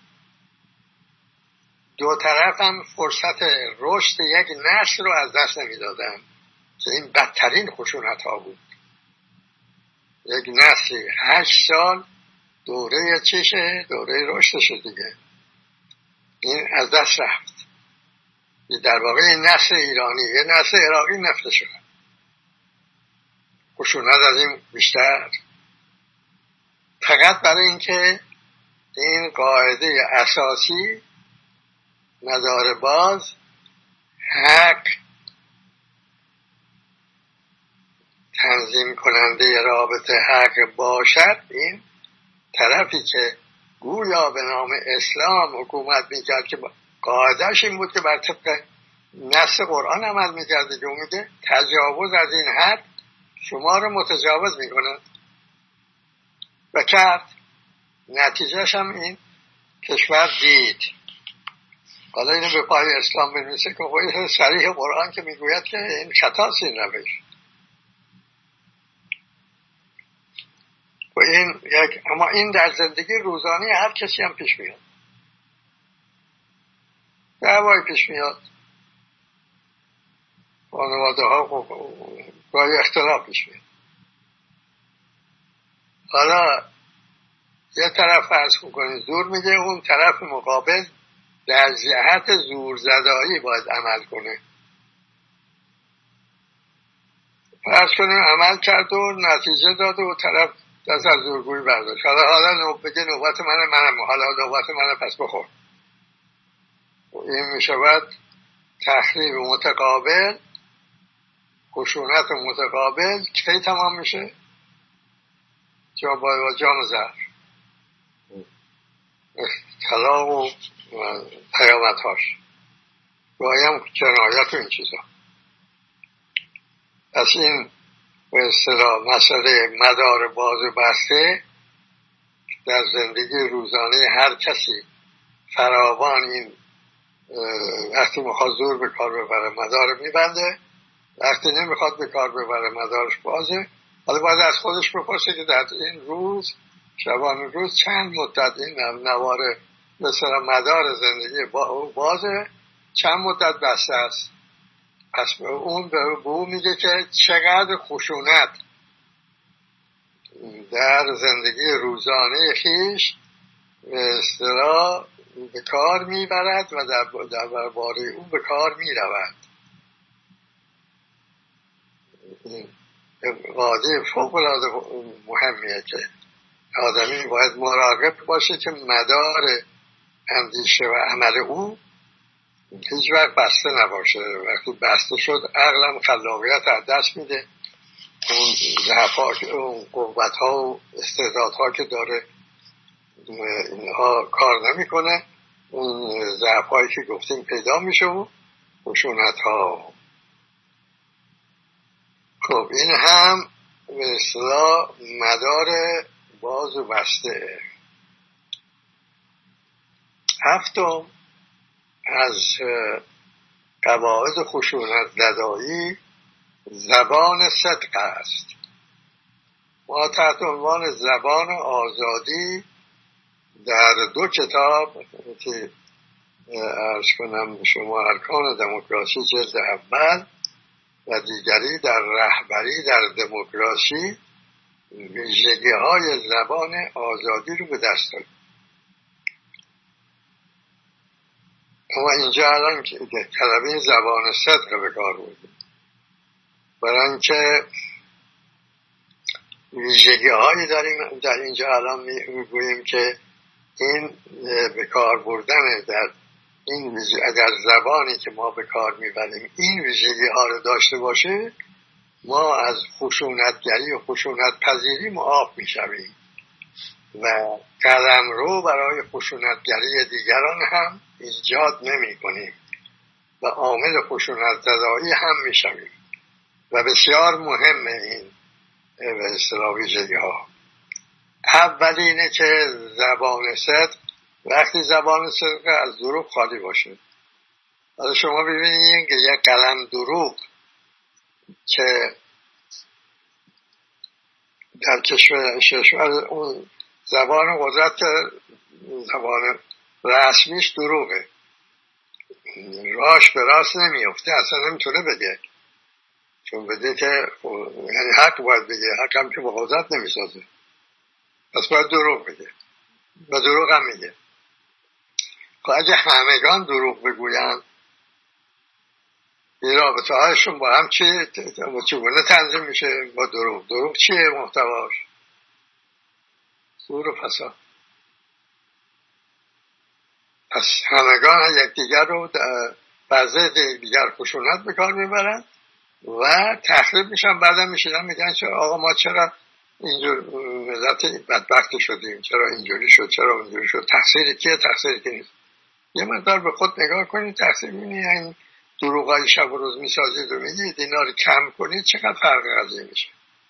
دو طرف هم فرصت رشد یک نسل رو از دست نمی دادن که این بدترین خشونت ها بود. یک نسلی هشت سال دوره چشه؟ دوره رشدشه دیگه. این از دست رفت. در واقع این نسل ایرانی یه نسل عراقی نفته شد. خشونت از این بیشتر، فقط برای اینکه این قاعده اساسی مدار باز حق تنظیم کننده رابطه حق باشد، این طرفی که گویا به نام اسلام حکومت میکرد که قاعدهش این بود که بر طبق نص قرآن عمل میکرده که میگه تجاوز از این حد شما رو متجاوز میکنند و کرد. نتیجهش هم این کشور دید حالا اینو به پای اسلام بنویسه که خواهی صریح قرآن که میگوید که این خطاست این روش و این یک، اما این در زندگی روزانه هر کسی هم پیش میاد، دعوای پیش میاد، خانواده ها گاهی اختلاف پیش میاد. حالا یه طرف فرض کنید زور میگه، اون طرف مقابل در جهت زور زدایی باید عمل کنه. فرض کنیم عمل کرد و نتیجه داد و طرف دست از زورگویی برداشت. حالا حالا بگه نوبت منه، منم حالا نوبت منه پس بخور. این میشود تخریب متقابل، خشونت متقابل. کی تمام میشه؟ جا با جام زهر، طلاق و پیامدهاش، گاهی هم جنایت و این چیزا. پس این به اصطلاح مسئله مدار باز و بسته در زندگی روزانه هر کسی فراوان، این وقتی میخواد زور به کار ببره مدار میبنده، وقتی نمیخواد به کار ببره مدارش بازه. حالا باید از خودش بپرسه که در این روز، شبانه روز، چند مدت این نوار مثلا مدار زندگی با بازه، چند مدت بسته است. پس اون به اون میگه که چقدر خشونت در زندگی روزانه خیش به اصطلاح به کار میبرد و در درباره اون به کار میرود. قاعده فوق العاده مهمیه که آدمی باید مراقب باشه که مدار اندیشه و عمل او هیچ وقت بسته نباشه. وقتی بسته شد عقلم خلاقیت از دست میده، اون ضعف‌ها، اون قوت‌ها و استعدادها که داره اینها کار نمیکنه، اون ضعف‌هایی که گفتیم پیدا میشه و خشونت‌ها. خب این هم به اصطلاح مدار باز و بسته. هفتم از قواعد خشونت زدایی زبان صدق است. ما تحت عنوان زبان آزادی در دو کتاب که عرض کنم شما ارکان دموکراسی جلد اول و دیگری در رهبری در دموکراسی ویژگی های زبان آزادی رو به دست داریم. اما اینجا الان که کلمه زبان صدق به کار بودیم، برای اینکه ویژگی هایی داریم در اینجا الان میگوییم که این به کار بردن در این اگر زبانی که ما به کار میبریم این ویژگی ها رو داشته باشه، ما از خشونتگری و خشونت پذیری معاف میشویم و قلم رو برای خشونتگری دیگران هم ایجاد نمی کنیم و عامل خشونت زدایی هم میشویم. و بسیار مهمه این به اصطلاح ویژگی ها. اول اینه که زبان صدق، وقتی زبان صدق از دروغ خالی باشه. حالا شما ببینید که یک قلم دروغ که در کشور اون زبان قدرت، زبان رسمیش دروغه، راش به راست نمیفته، اصلا نمیتونه بگه، چون بده که یعنی حق باید بگه، حق هم که به قدرت نمیسازه، پس باید دروغ بگه و دروغ هم میگه. خب اگه همگان دروغ بگوین این رابطه هایشون با هم چی چگونه تنظیم میشه؟ با دروغ. دروغ چیه محتواش؟ زور و فساد. پس همگان یکدیگر رو بعضی دیگر خشونت به کار میبرن و تخریب میشن. بعدم میشن میگن چرا آقا ما چرا اینجور ملت بدبخت شدیم، چرا اینجوری شد، چرا اونجوری شد. تقصیر کیه؟ تقصیر کی نیست. یه مقدار به خود نگاه کنید، تقصیر میبینید این دروغای شب و روز میسازید و میگید اینا رو کم کنید، چقدر فرق قضیه میشه،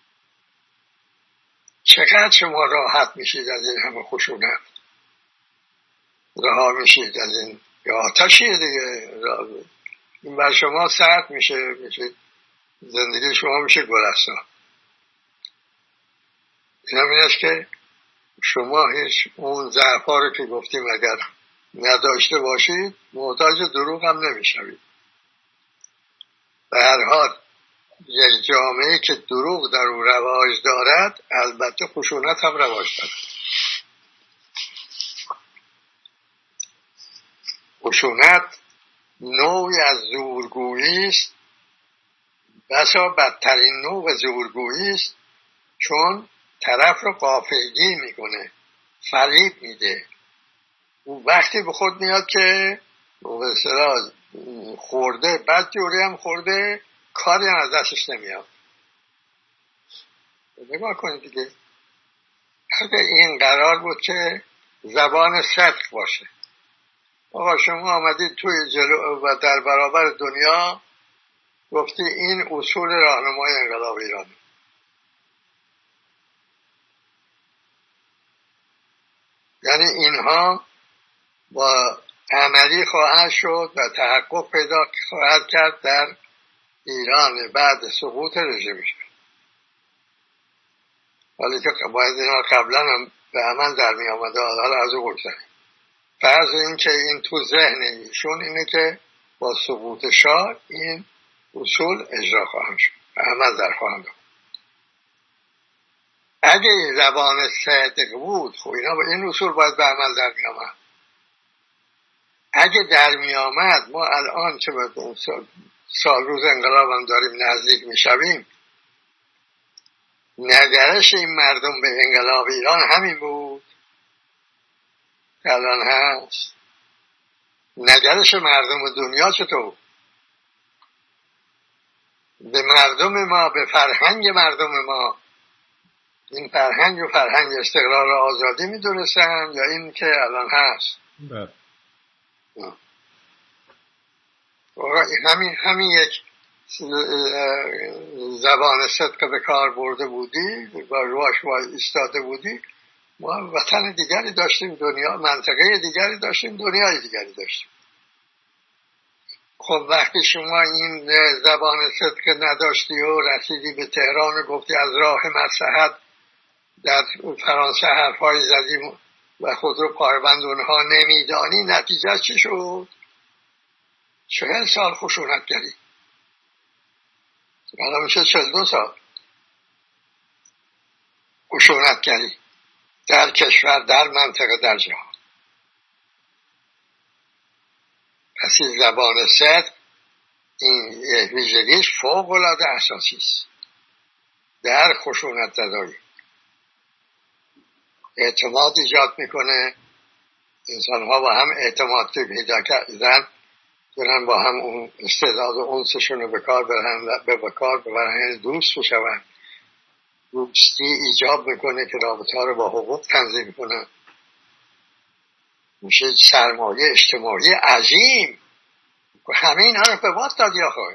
چقدر شما راحت میشید از این همه خشونت، رها میشید از این یا آتشیه دیگه. این بر شما سرد میشه، میشه زندگی شما میشه گلستان. این هم این است که شما هیچ اون ضعف‌ها رو که گفتیم اگر نداشته باشید محتاج دروغ هم نمیشوید. به هر حال یک جامعه که دروغ در او رواج دارد البته خشونت هم رواج دارد. خشونت نوعی از زورگویی است، بسا بدترین نوع زورگویی است، چون طرف رو غافلگیر میکنه، فریب میده. او وقتی به خود میاد که به اصطلاح خورده، بعد جوری هم خورده، کاری هم از دستش نمیاد. نگاه کنید دیگه، اگه این قرار بود که زبان صدق باشه، آقا شما آمدید توی جلو و در برابر دنیا گفتی این اصول راهنمای انقلاب ایران، یعنی اینها با عملی خواهد شد و تحقق پیدا خواهد کرد در ایران بعد سقوط رژیمش. ولی که باید اینها قبلا هم به عمل در می آمده، حالا از او بگذاریم. فرض این که این تو ذهن ایشون اینه که با سقوط شاه این اصول اجرا خواهند شد، عمل در خواهند شد. اگه این زبان صدق بود، خب اینا با این اصول باید به عمل در می آمد. اگه در می آمد، ما الان چه باید سال, سال روز انقلاب هم داریم نزدیک می شویم، نگرش این مردم به انقلاب ایران همین بود الان هست. نگرش مردم دنیا چطور؟ به مردم ما، به فرهنگ مردم ما، این فرهنگ و فرهنگ استقلال و آزادی می دونستن یا این که الان هست؟
بله.
همین همین یک زبان صدق به کار برده بودی و رواش ایستاده بودی، ما وطن دیگری داشتیم، دنیا منطقه دیگری داشتیم، دنیای دیگری داشتیم. خب وقتی شما این زبان صدق نداشتی و رسیدی به تهران و گفتی از راه مصلحت در فرانسه حرفای زدیم و خود رو پایبند اونها نمیدانی، نتیجه چی شد؟ چهل سال خشونتگری، الان میشه چهل دو سال خشونتگری در کشور، در منطقه، در جهان. پس این زبان صدق این ویژگیش فوق العاده اساسی است در خشونت زدایی. اعتماد ایجاد میکنه، انسان ها با هم اعتماد پیدا کردن، دارن با هم اون استعداد و انسشون رو به کار برن، به کار ببرن، دوست بشون. دوستی ایجاب میکنه که رابطه ها رو با حقوق تنظیم میکنه، میشه سرمایه اجتماعی عظیم. همه اینا رو به باد دادی آخه.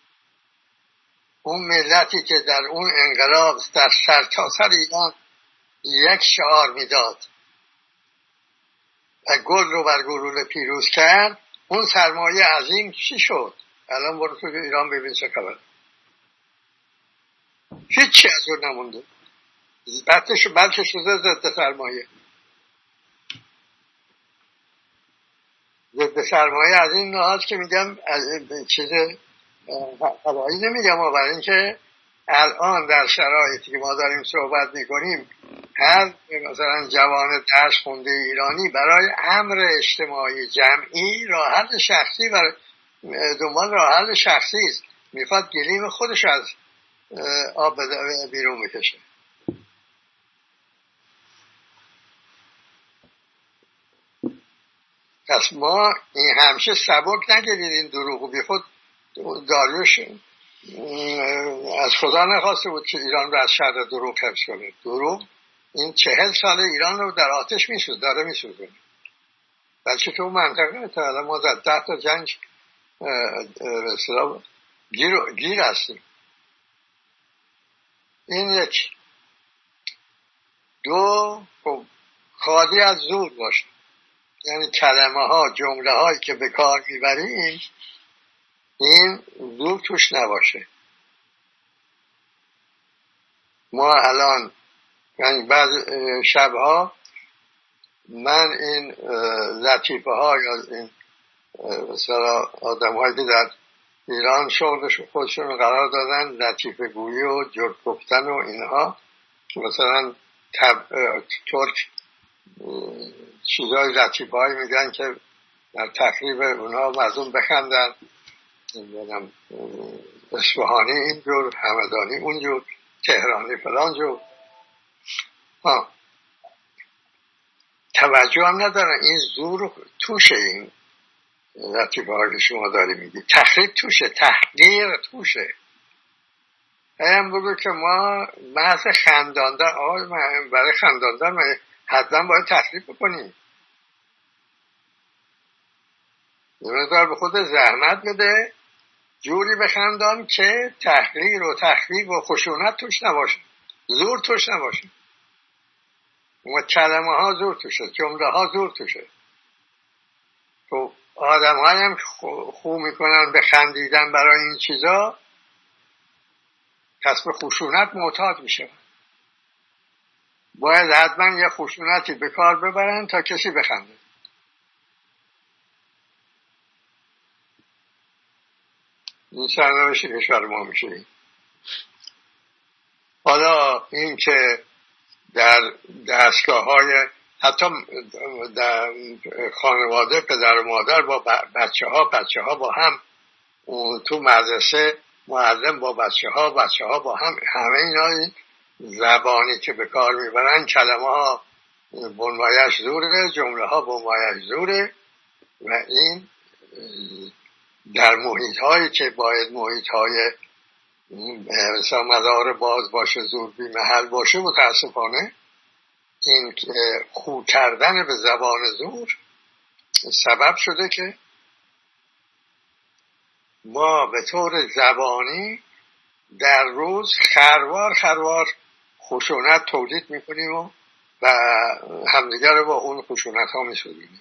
اون ملتی که در اون انقلاب در سرتاسر ایران یک شعار میداد و گل رو بر گلوله پیروز کرد، اون سرمایه عظیم چی شد؟ الان برو تو ایران ببین چه خبره. هیچی از اون نمونده، بلکه بلکه شده ضد سرمایه. ضد سرمایه از این نوع که میگم چیز هوایی نمیگم، برای اینکه الان در شرایطی که ما داریم صحبت میکنیم، هر مثلا جوان درس خونده ایرانی برای امر اجتماعی جمعی راه حل شخصی و دنبال راه حل شخصی است، میخواد گلیم خودش از آب بیرون میکشه. پس ما این همشه سبک نگیرید این دروغو. بی خود داریوش از خدا نخواسته بود که ایران رو از شر دروغ حفظ کنه. دروغ این چهل سال ایران رو در آتش میسوزه، داره میسوزه. بلکه تو منطقه تا الان ما در ده تا جنگ گیر, گیر هستیم. این یک. دو، خب خالی از زور باشه. یعنی کلمه ها، جمله هایی که به کار میبریم این زور توش نباشه. ما الان یعنی بعض شبها من این لطیفه ها یا این مثلا آدم هایی که در ایران شغلش خودشون قرار دادن لطیفه گویی و جرد گفتن و اینها، که مثلا تب... ترک چیزای لطیفه هایی میگن که در تقریب اونها مردم بخندن، نمیدونم اصفهانی اینجور، همدانی اونجور، تهرانی فلان جور، ها توجه هم ندارن. این زور توشه، این لطیفه هایی که شما داری میگی تخریب توشه، تحقیر توشه. هم بگو که ما محض خنداندن، آقای برای خنداندن حتما باید تخریب بکنیم. نمیدار به خود زحمت بده، جوری بخندان که تحقیر و تخریب و خشونت توش نباشه، زور توش نباشه. و کلمه ها زور توشه، جمله ها زور توشه. تو آدم هایم خو میکنن به خندیدن برای این چیزا، پس به خشونت معتاد میشه. باید حتما یه خشونتی به کار ببرن تا کسی بخنده. این سرنوشت کشور ما میشه. حالا این که در دستگاه های حتی در خانواده پدر و مادر با بچه ها بچه ها با هم تو مدرسه، معلم با بچه ها بچه ها با هم، همه اینا زبانی که به کار میبرن، کلمه ها بنمایش زوره، جمله ها بنمایش زوره. و این در محیط هایی که باید محیط های مثلا مدار باز باشه، زور بی محل باشه، متاسفانه این خو کردن به زبان زور سبب شده که ما به طور زبانی در روز خروار خروار خشونت تولید میکنیم و, و همدیگر رو با اون خشونت ها میسودیم.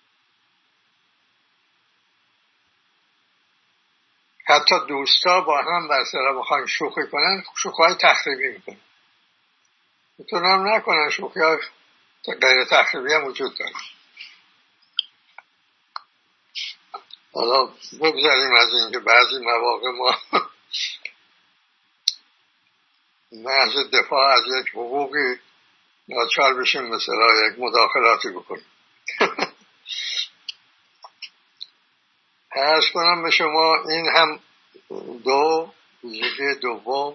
حتی دوستا با هم برسره بخواهیم شوخی کنن، شوخی های تخریبی میکنن. میتونم نکنن شوخی های غیر تخریبی هم وجود داره. حالا بگذاریم از این که بعضی مواقع ما محض دفاع از یک حقوقی ناچار بشیم مثلا یک مداخلاتی بکنیم. عرض کنم به شما این هم دو ویژگی دوم.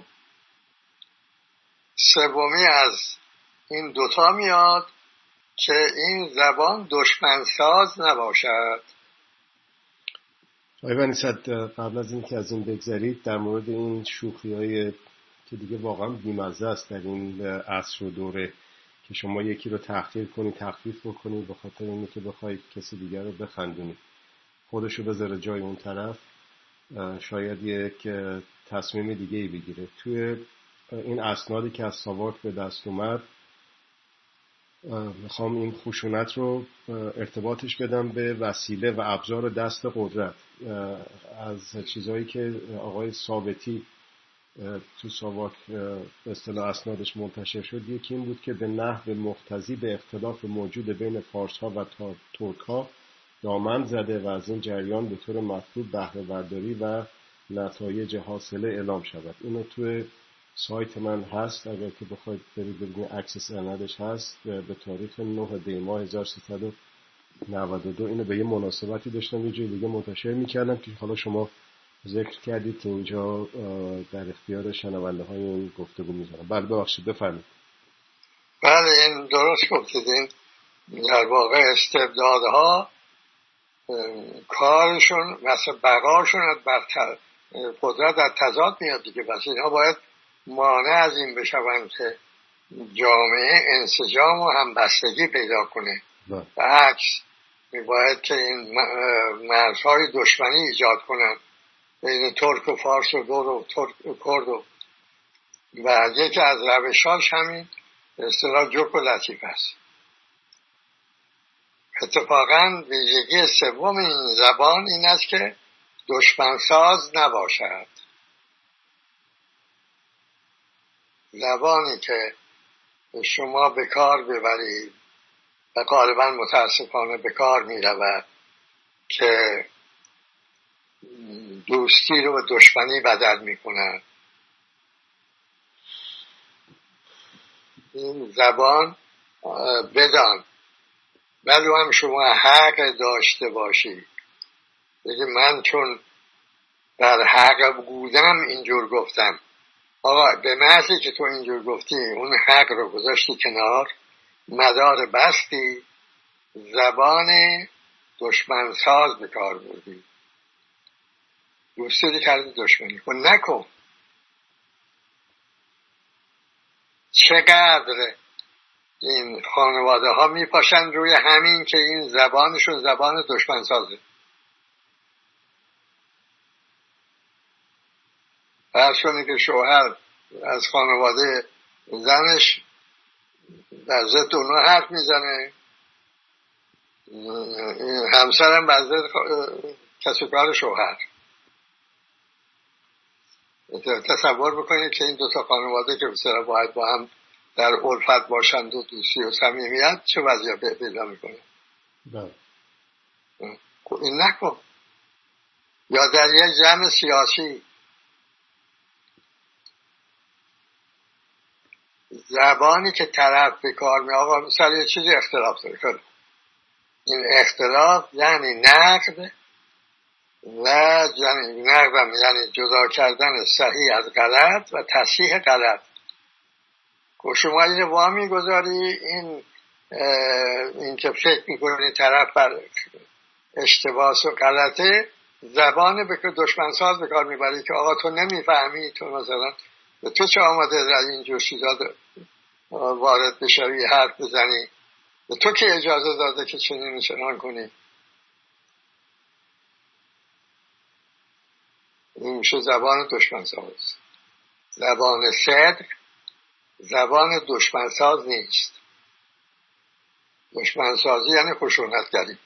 سومی از این دوتا میاد که این زبان دشمنساز نباشد.
آقای بنی صدر، قبل از این که از این بگذرید، در مورد این شوخی های که دیگه واقعا بیمزه است در این عصر و دوره که شما یکی رو تحقیر کنید، تخفیف بکنید به خاطر اینه که بخواید کسی دیگر رو بخندونید، خودش رو بذاره جای اون طرف، شاید یک تصمیم دیگه ای بگیره. توی این اسنادی که از ساواک به دست اومد، میخوام این خشونت رو ارتباطش بدم به وسیله و ابزار دست قدرت. از چیزهایی که آقای ثابتی تو ساواک به اصطلاح اسنادش منتشر شد، یکی این بود که به نحو مقتضی به اختلاف موجود بین فارس ها و ترک ها دامن زده و از این جریان به طور مطلوب بهره برداری و نتایج حاصله اعلام شود. اینو توی سایت من هست، اگر که بخواید برید ببینید، عکس سندش هست، به تاریخ نه دی ماه هزار و سیصد و نود و دو. اینو به یه مناسبتی داشتم یه جای دیگه منتشر میکردم که حالا شما ذکر کردید که اینجا در اختیار شنونده های این گفتگو میذارم. بله ببخشید بفرمایید.
بله این درست گفتید. در واقع استبدادها کارشون مثل بقاشون از برتر قدرت در تضاد میاد دیگه. بس اینها باید مانع از این بشوند که جامعه انسجام و همبستگی پیدا کنه. و عکس باید که این مرزهای دشمنی ایجاد کنن بین ترک و فارس و دور و ترک و کرد و و یکی از روشاش همین اصطلاح جوک و لطیف است. اتفاقا ویژگی سوم این زبان این است که دشمنساز نباشد. زبانی که شما به کار ببرید و غالبا متاسفانه به کار می رود که دوستی رو به دشمنی بدل می کنند، این زبان بدان ولی هم شما حق داشته باشی بگی من چون در حق بودم اینجور گفتم. آقا به محضی که تو اینجور گفتی اون حق رو گذاشتی کنار، مدار بستی، زبان دشمن ساز به کار بردی، دوستی کردی دشمنی کن. نکن. چقدر این خانواده ها می پاشن روی همین که این زبانشون زبان دشمن سازه. فرشونه که شوهر از خانواده زنش در ضد اونها حرف میزنه، همسرم بر ضد کسب کار شوهر. تصور بکنید که این دوتا خانواده که بسیار باید با هم در الفت باشند و دوستی و صمیمیت چه وضعیتی پیدا میکنه. این نکن. یا در یک جمع سیاسی زبانی که طرف به کار می آقا مثلا یه چیزی اختلاف داره کنه. این اختلاف یعنی نقد و یعنی نقدم یعنی جدا کردن صحیح از غلط و تصحیح غلط. که شما این وامی گذاری این این که فکر میکنی طرف بر اشتباس و غلطه، زبان به دشمن ساز به کار میبری که آقا تو نمیفهمی، تو مثلا به تو چه آمده در اینجور چیزا وارد بشوی حرف بزنی، به تو که اجازه داده که چنین چنان کنی. این میشه زبان دشمن ساز. زبان صدق زبان دشمن ساز نیست. دشمن سازی یعنی خشونتگری.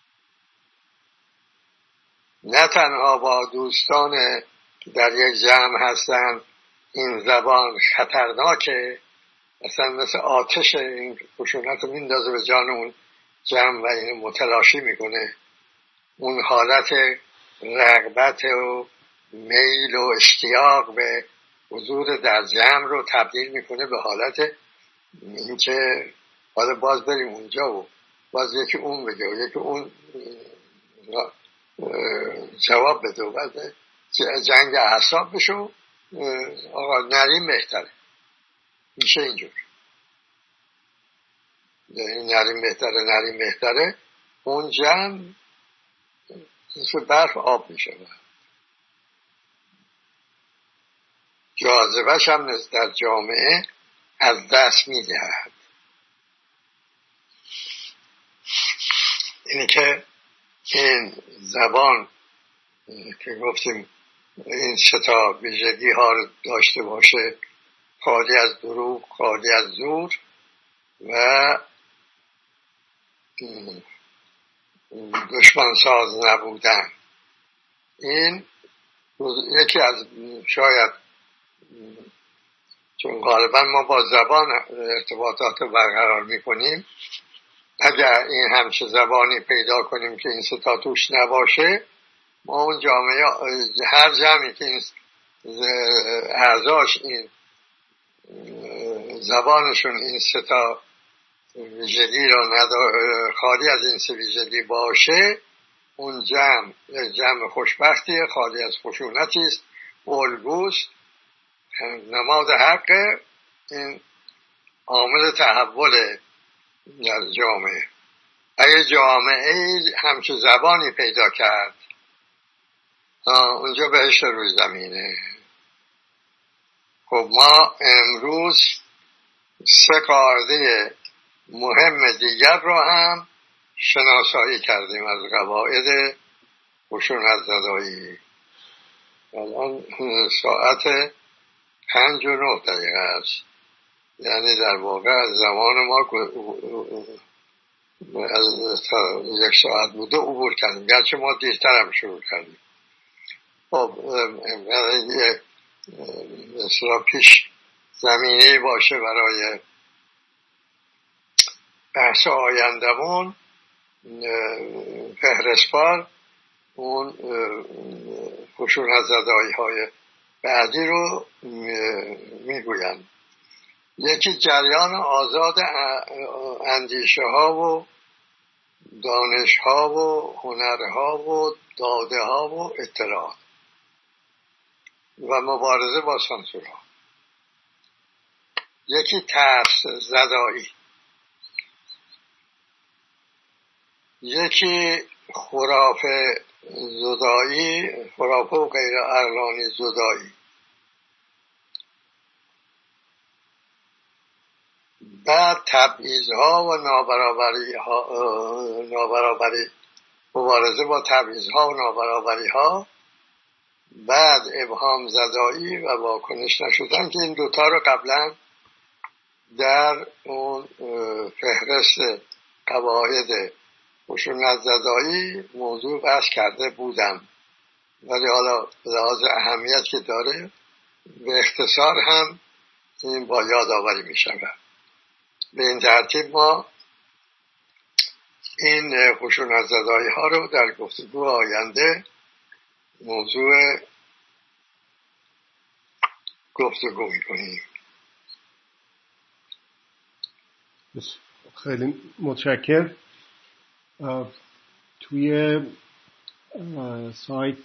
نه تنها با دوستان که در یک جمع هستن این زبان خطرناکه، مثلا مثل آتش این خشونت رو میندازه به جان اون جمع و این متلاشی میکنه. اون حالت رغبت و میل و اشتیاق به حضور در جمع رو تبدیل میکنه به حالت این که حالا باز بریم اونجا و باز یکی اون بگه و یکی اون جواب بده و بعد جنگ اعصاب بشه. آقا نریم بهتره. میشه اینجور نریم بهتره نریم بهتره اون جمع مثل برف آب میشه. جاذبه‌ش هم در جامعه از دست میدهد. اینه که این زبان که گفتیم این سه تا ویژگی ها رو داشته باشه، خالی از دروغ، خالی از زور و دشمن ساز نبودن. این یکی از شاید چون غالبا ما با زبان ارتباطات برقرار میکنیم، اگر این همچه زبانی پیدا کنیم که این ستا توش نباشه، ما اون جامعه هر جمعی که این اعضاش این زبانشون این ستا ویژگی رو خالی از این سه ویژگی باشه، اون جمع جمع خوشبختیه، خالی از خشونتی است، الگوست، نماد حق، این عامل تحول در جامعه. اگه جامعه همچه زبانی پیدا کرد اونجا بهشت روی زمینه. خب ما امروز سه قاعده مهم دیگر رو هم شناسایی کردیم از قواعد خشونت زدایی. الان ساعت پنج و نه دقیقه است، یعنی در واقع از زمان ما از تا یک ساعت بوده عبور کردیم، گرچه ما دیرتر هم شروع کردیم. خب یه مثلا پیش زمینه باشه برای بحث آیندمون، فهرستوار اون خشونت زدایی های بعدی رو میگویند. یکی جریان آزاد اندیشه ها و دانش ها و هنر ها و داده ها و اطلاعات و مبارزه با سانسورها. یکی ترس زدایی، یکی خرافه زدایی، خرافه و غیر عقلانی زدایی. بعد تبعیض‌ها و نابرابری ها، نابرابری مبارزه با تبعیض‌ها و نابرابری ها. بعد ابهام زدایی و واکنش نشدن، که این دوتا رو قبلا در اون فهرست قواعد خشونت زدایی موضوع بحث کرده بودم، ولی حالا به لحاظ اهمیت که داره به اختصار هم این با یادآوری می شود. به این ترتیب ما این خشونت زدایی ها رو در گفتگو آینده موضوع گفتگو می کنیم.
خیلی متشکر. توی سایت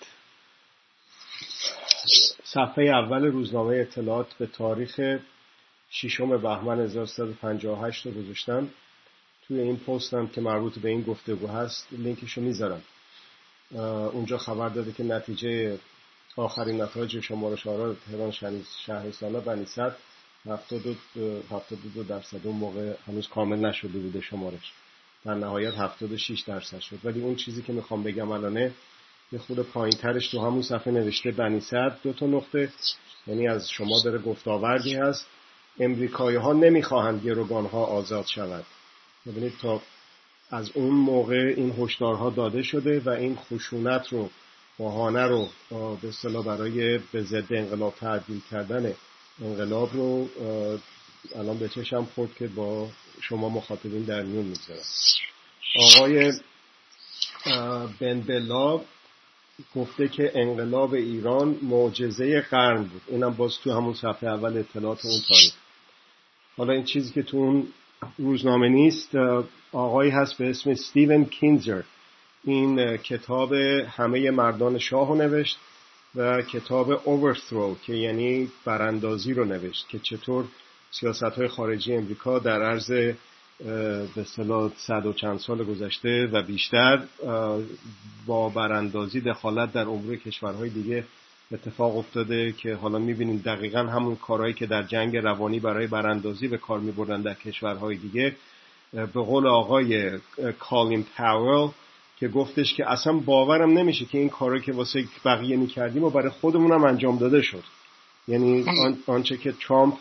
صفحه اول روزنامه اطلاعات به تاریخ ششم بهمن هزار و سیصد و پنجاه و هشت رو گذاشتم. توی این پستم که مربوط به این گفتگو هست لینکشو میذارم. اونجا خبر داده که نتیجه آخرین نتایج شمارش آرا تهران شهرستان بنی صدر هفتاد و دو درصد، اون موقع هنوز کامل نشده بوده شمارش، در نهایت هفتاد و شش درصد شد. ولی اون چیزی که میخوام بگم الانه یه خورده پایین ترش تو همون صفحه نوشته بنی صدر دو تا نقطه، یعنی از شما داره گفتاوردی هست. امریکایی ها نمیخواهند گروگان ها آزاد شود. ببینید تا از اون موقع این هشدارها داده شده و این خشونت رو، بهانه رو به اصطلاح برای به ضد انقلاب تبدیل کردن انقلاب رو الان به چشم خورد که با شما مخاطبین در میون میذارم. آقای بن بلا گفته که انقلاب ایران معجزه قرن بود. اینم باز تو همون صفحه اول اطلاعات اون تاریخ. حالا این چیزی که تو اون روزنامه نیست، آقایی هست به اسم استیون کینزر. این کتاب همه مردان شاه رو نوشت و کتاب اوورثرو که یعنی براندازی رو نوشت، که چطور سیاست‌های خارجی امریکا در عرض به اصطلاح صد و چند سال گذشته و بیشتر با براندازی دخالت در امور کشورهای دیگه اتفاق افتاده، که حالا می‌بینیم دقیقاً همون کارهایی که در جنگ روانی برای براندازی به کار می‌بردن در کشورهای دیگه. به قول آقای کالین پاول که گفتش که اصلا باورم نمیشه که این کارهایی که واسه بقیه می‌کردیم و برای خودمون هم انجام داده شد. یعنی آن، آنچه که ترامپ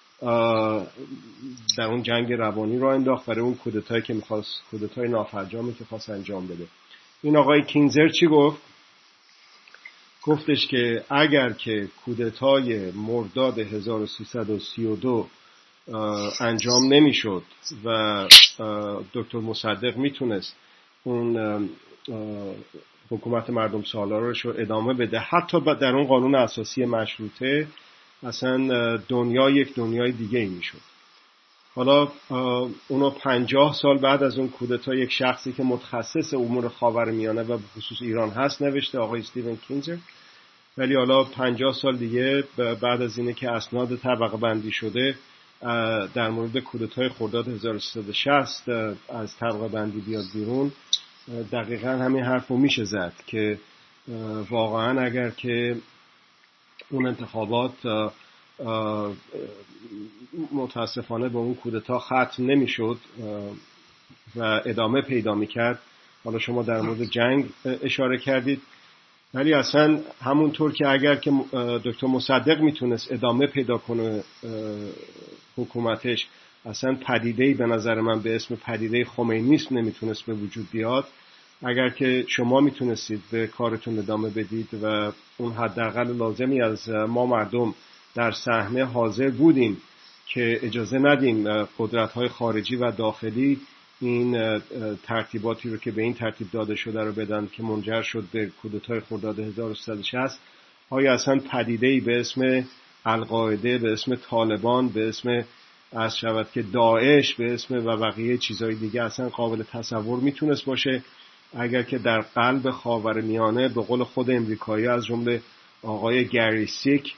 در اون جنگ روانی رو انداخت برای اون کودتایی که می‌خواست، کودتای نافرجامی که خواست انجام بده. این آقای کینزر چی گفت؟ گفتش که اگر که کودتای مرداد هزار و سیصد و سی و دو انجام نمیشد و دکتر مصدق میتونست اون حکومت مردم سالار رو ادامه بده، حتی در اون قانون اساسی مشروطه، اصلا دنیا یک دنیای دیگه ای میشد. حالا اونو پنجاه سال بعد از اون کودتا یک شخصی که متخصص امور خاورمیانه و بخصوص ایران هست نوشته، آقای استیون کینزر. ولی حالا پنجاه سال دیگه بعد از اینه که اسناد طبقه بندی شده در مورد کودتای خرداد هزار و سیصد و شصت از طبقه بندی بیاد بیرون، دقیقاً همین حرفو میشه زد که واقعاً اگر که اون انتخابات متاسفانه به اون کودتا ختم نمیشد و ادامه پیدا میکرد. حالا شما در مورد جنگ اشاره کردید، ولی اصلا همونطور که اگر که دکتر مصدق میتونست ادامه پیدا کنه حکومتش اصلا پدیده‌ای به نظر من به اسم پدیده خمینیسم نمیتونست به وجود بیاد اگر که شما میتونستید به کارتون ادامه بدید و اون حداقل لازمی از ما مردم در صحنه حاضر بودیم که اجازه ندیم قدرت‌های خارجی و داخلی این ترتیباتی رو که به این ترتیب داده شده رو بدن که منجر شد به کودتای خرداد هزار و سیصد و شصت. آیا اصلا پدیده‌ای به اسم القاعده، به اسم طالبان، به اسم از شود که داعش، به اسم و بقیه چیزهای دیگه اصلا قابل تصور میتونست باشه اگر که در قلب خاورمیانه به قول خود امریکایی از جمله آقای گری سیک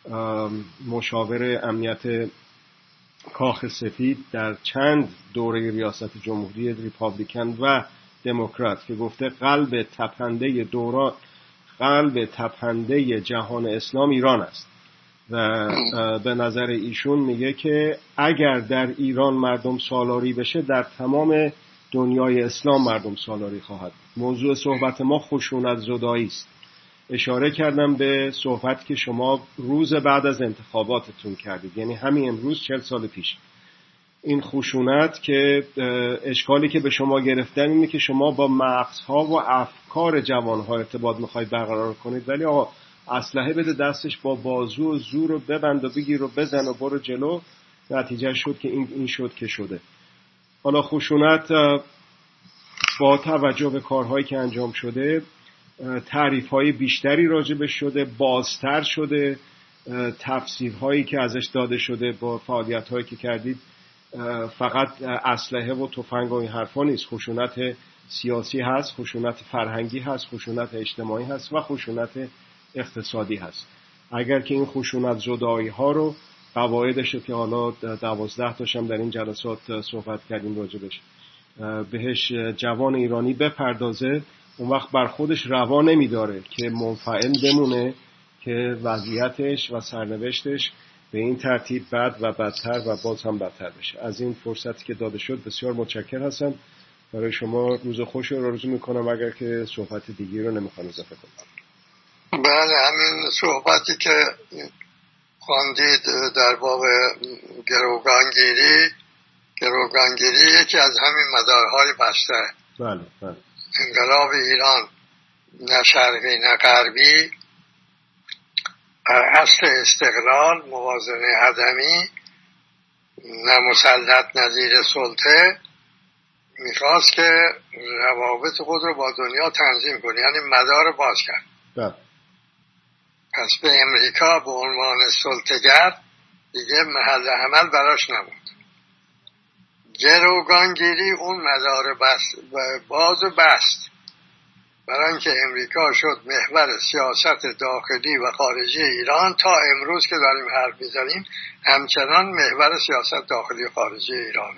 مشاور امنیت کاخ سفید در چند دوره ریاست جمهوری ریپابلیکن و دموکرات که گفته قلب تپنده دوران قلب تپنده جهان اسلام ایران است و به نظر ایشون میگه که اگر در ایران مردم سالاری بشه در تمام دنیای اسلام مردم سالاری خواهد. موضوع صحبت ما خشونت زدایی است. اشاره کردم به صحبت که شما روز بعد از انتخاباتتون کردید، یعنی همین امروز چهل سال پیش. این خشونت که اشکالی که به شما گرفتن اینه که شما با مغزها و افکار جوانها ارتباط میخواید برقرار کنید، ولی آقا اسلحه بده دستش، با بازو و زور رو ببند و بگیر و بزن و برو جلو. نتیجه شد که این, این شد که شده. حالا خشونت با توجه به کارهایی که انجام شده تعریف‌های بیشتری راجبش شده، بازتر شده، تفسیرهایی که ازش داده شده با فعالیت‌هایی که کردید فقط اسلحه و تفنگ و این حرفا نیست. خشونت سیاسی هست، خشونت فرهنگی هست، خشونت اجتماعی هست و خشونت اقتصادی هست. اگر که این خشونت زدایی ها رو قواعدش که حالا دوازده تاشم در این جلسات صحبت کردیم راجبش بهش جوان ایرانی بپردازه، اون وقت بر خودش روا نمیداره که منفعل بمونه که وضعیتش و سرنوشتش به این ترتیب بد و بدتر و باز هم بدتر بشه. از این فرصتی که داده شد بسیار متشکر هستم. برای شما روز خوش رو آرزو میکنم اگر که صحبت دیگه رو نمیخوام اضافه کنم.
بله، همین صحبتی که خواندید در باب گروگانگیری گروگانگیری یکی از همین مدارهای بسته.
بله بله.
انقلاب ایران نه شرقی نه غربی، اصل استقلال، موازنه عدمی، نه مسلط نظیر سلطه، میخواست که روابط خود رو با دنیا تنظیم کنه، یعنی مدار باز کرد.
بله.
پس به امریکا به عنوان سلطه‌گر دیگه محل عمل براش نبود. گروگانگیری اون مدار بس باز و بست، برای اینکه امریکا شد محور سیاست داخلی و خارجی ایران. تا امروز که داریم حرف میزنیم همچنان محور سیاست داخلی و خارجی ایرانه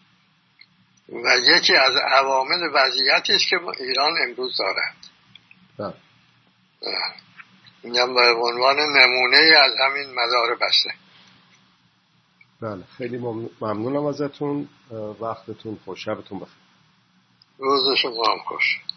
و یکی از عوامل وضعیتی است که ایران امروز دارد.
بله.
میگم به عنوان نمونه از همین مدار بسته.
بله، خیلی ممنونم ازتون. وقتتون خوش، شبتون بخیر.
روز شما هم خوش.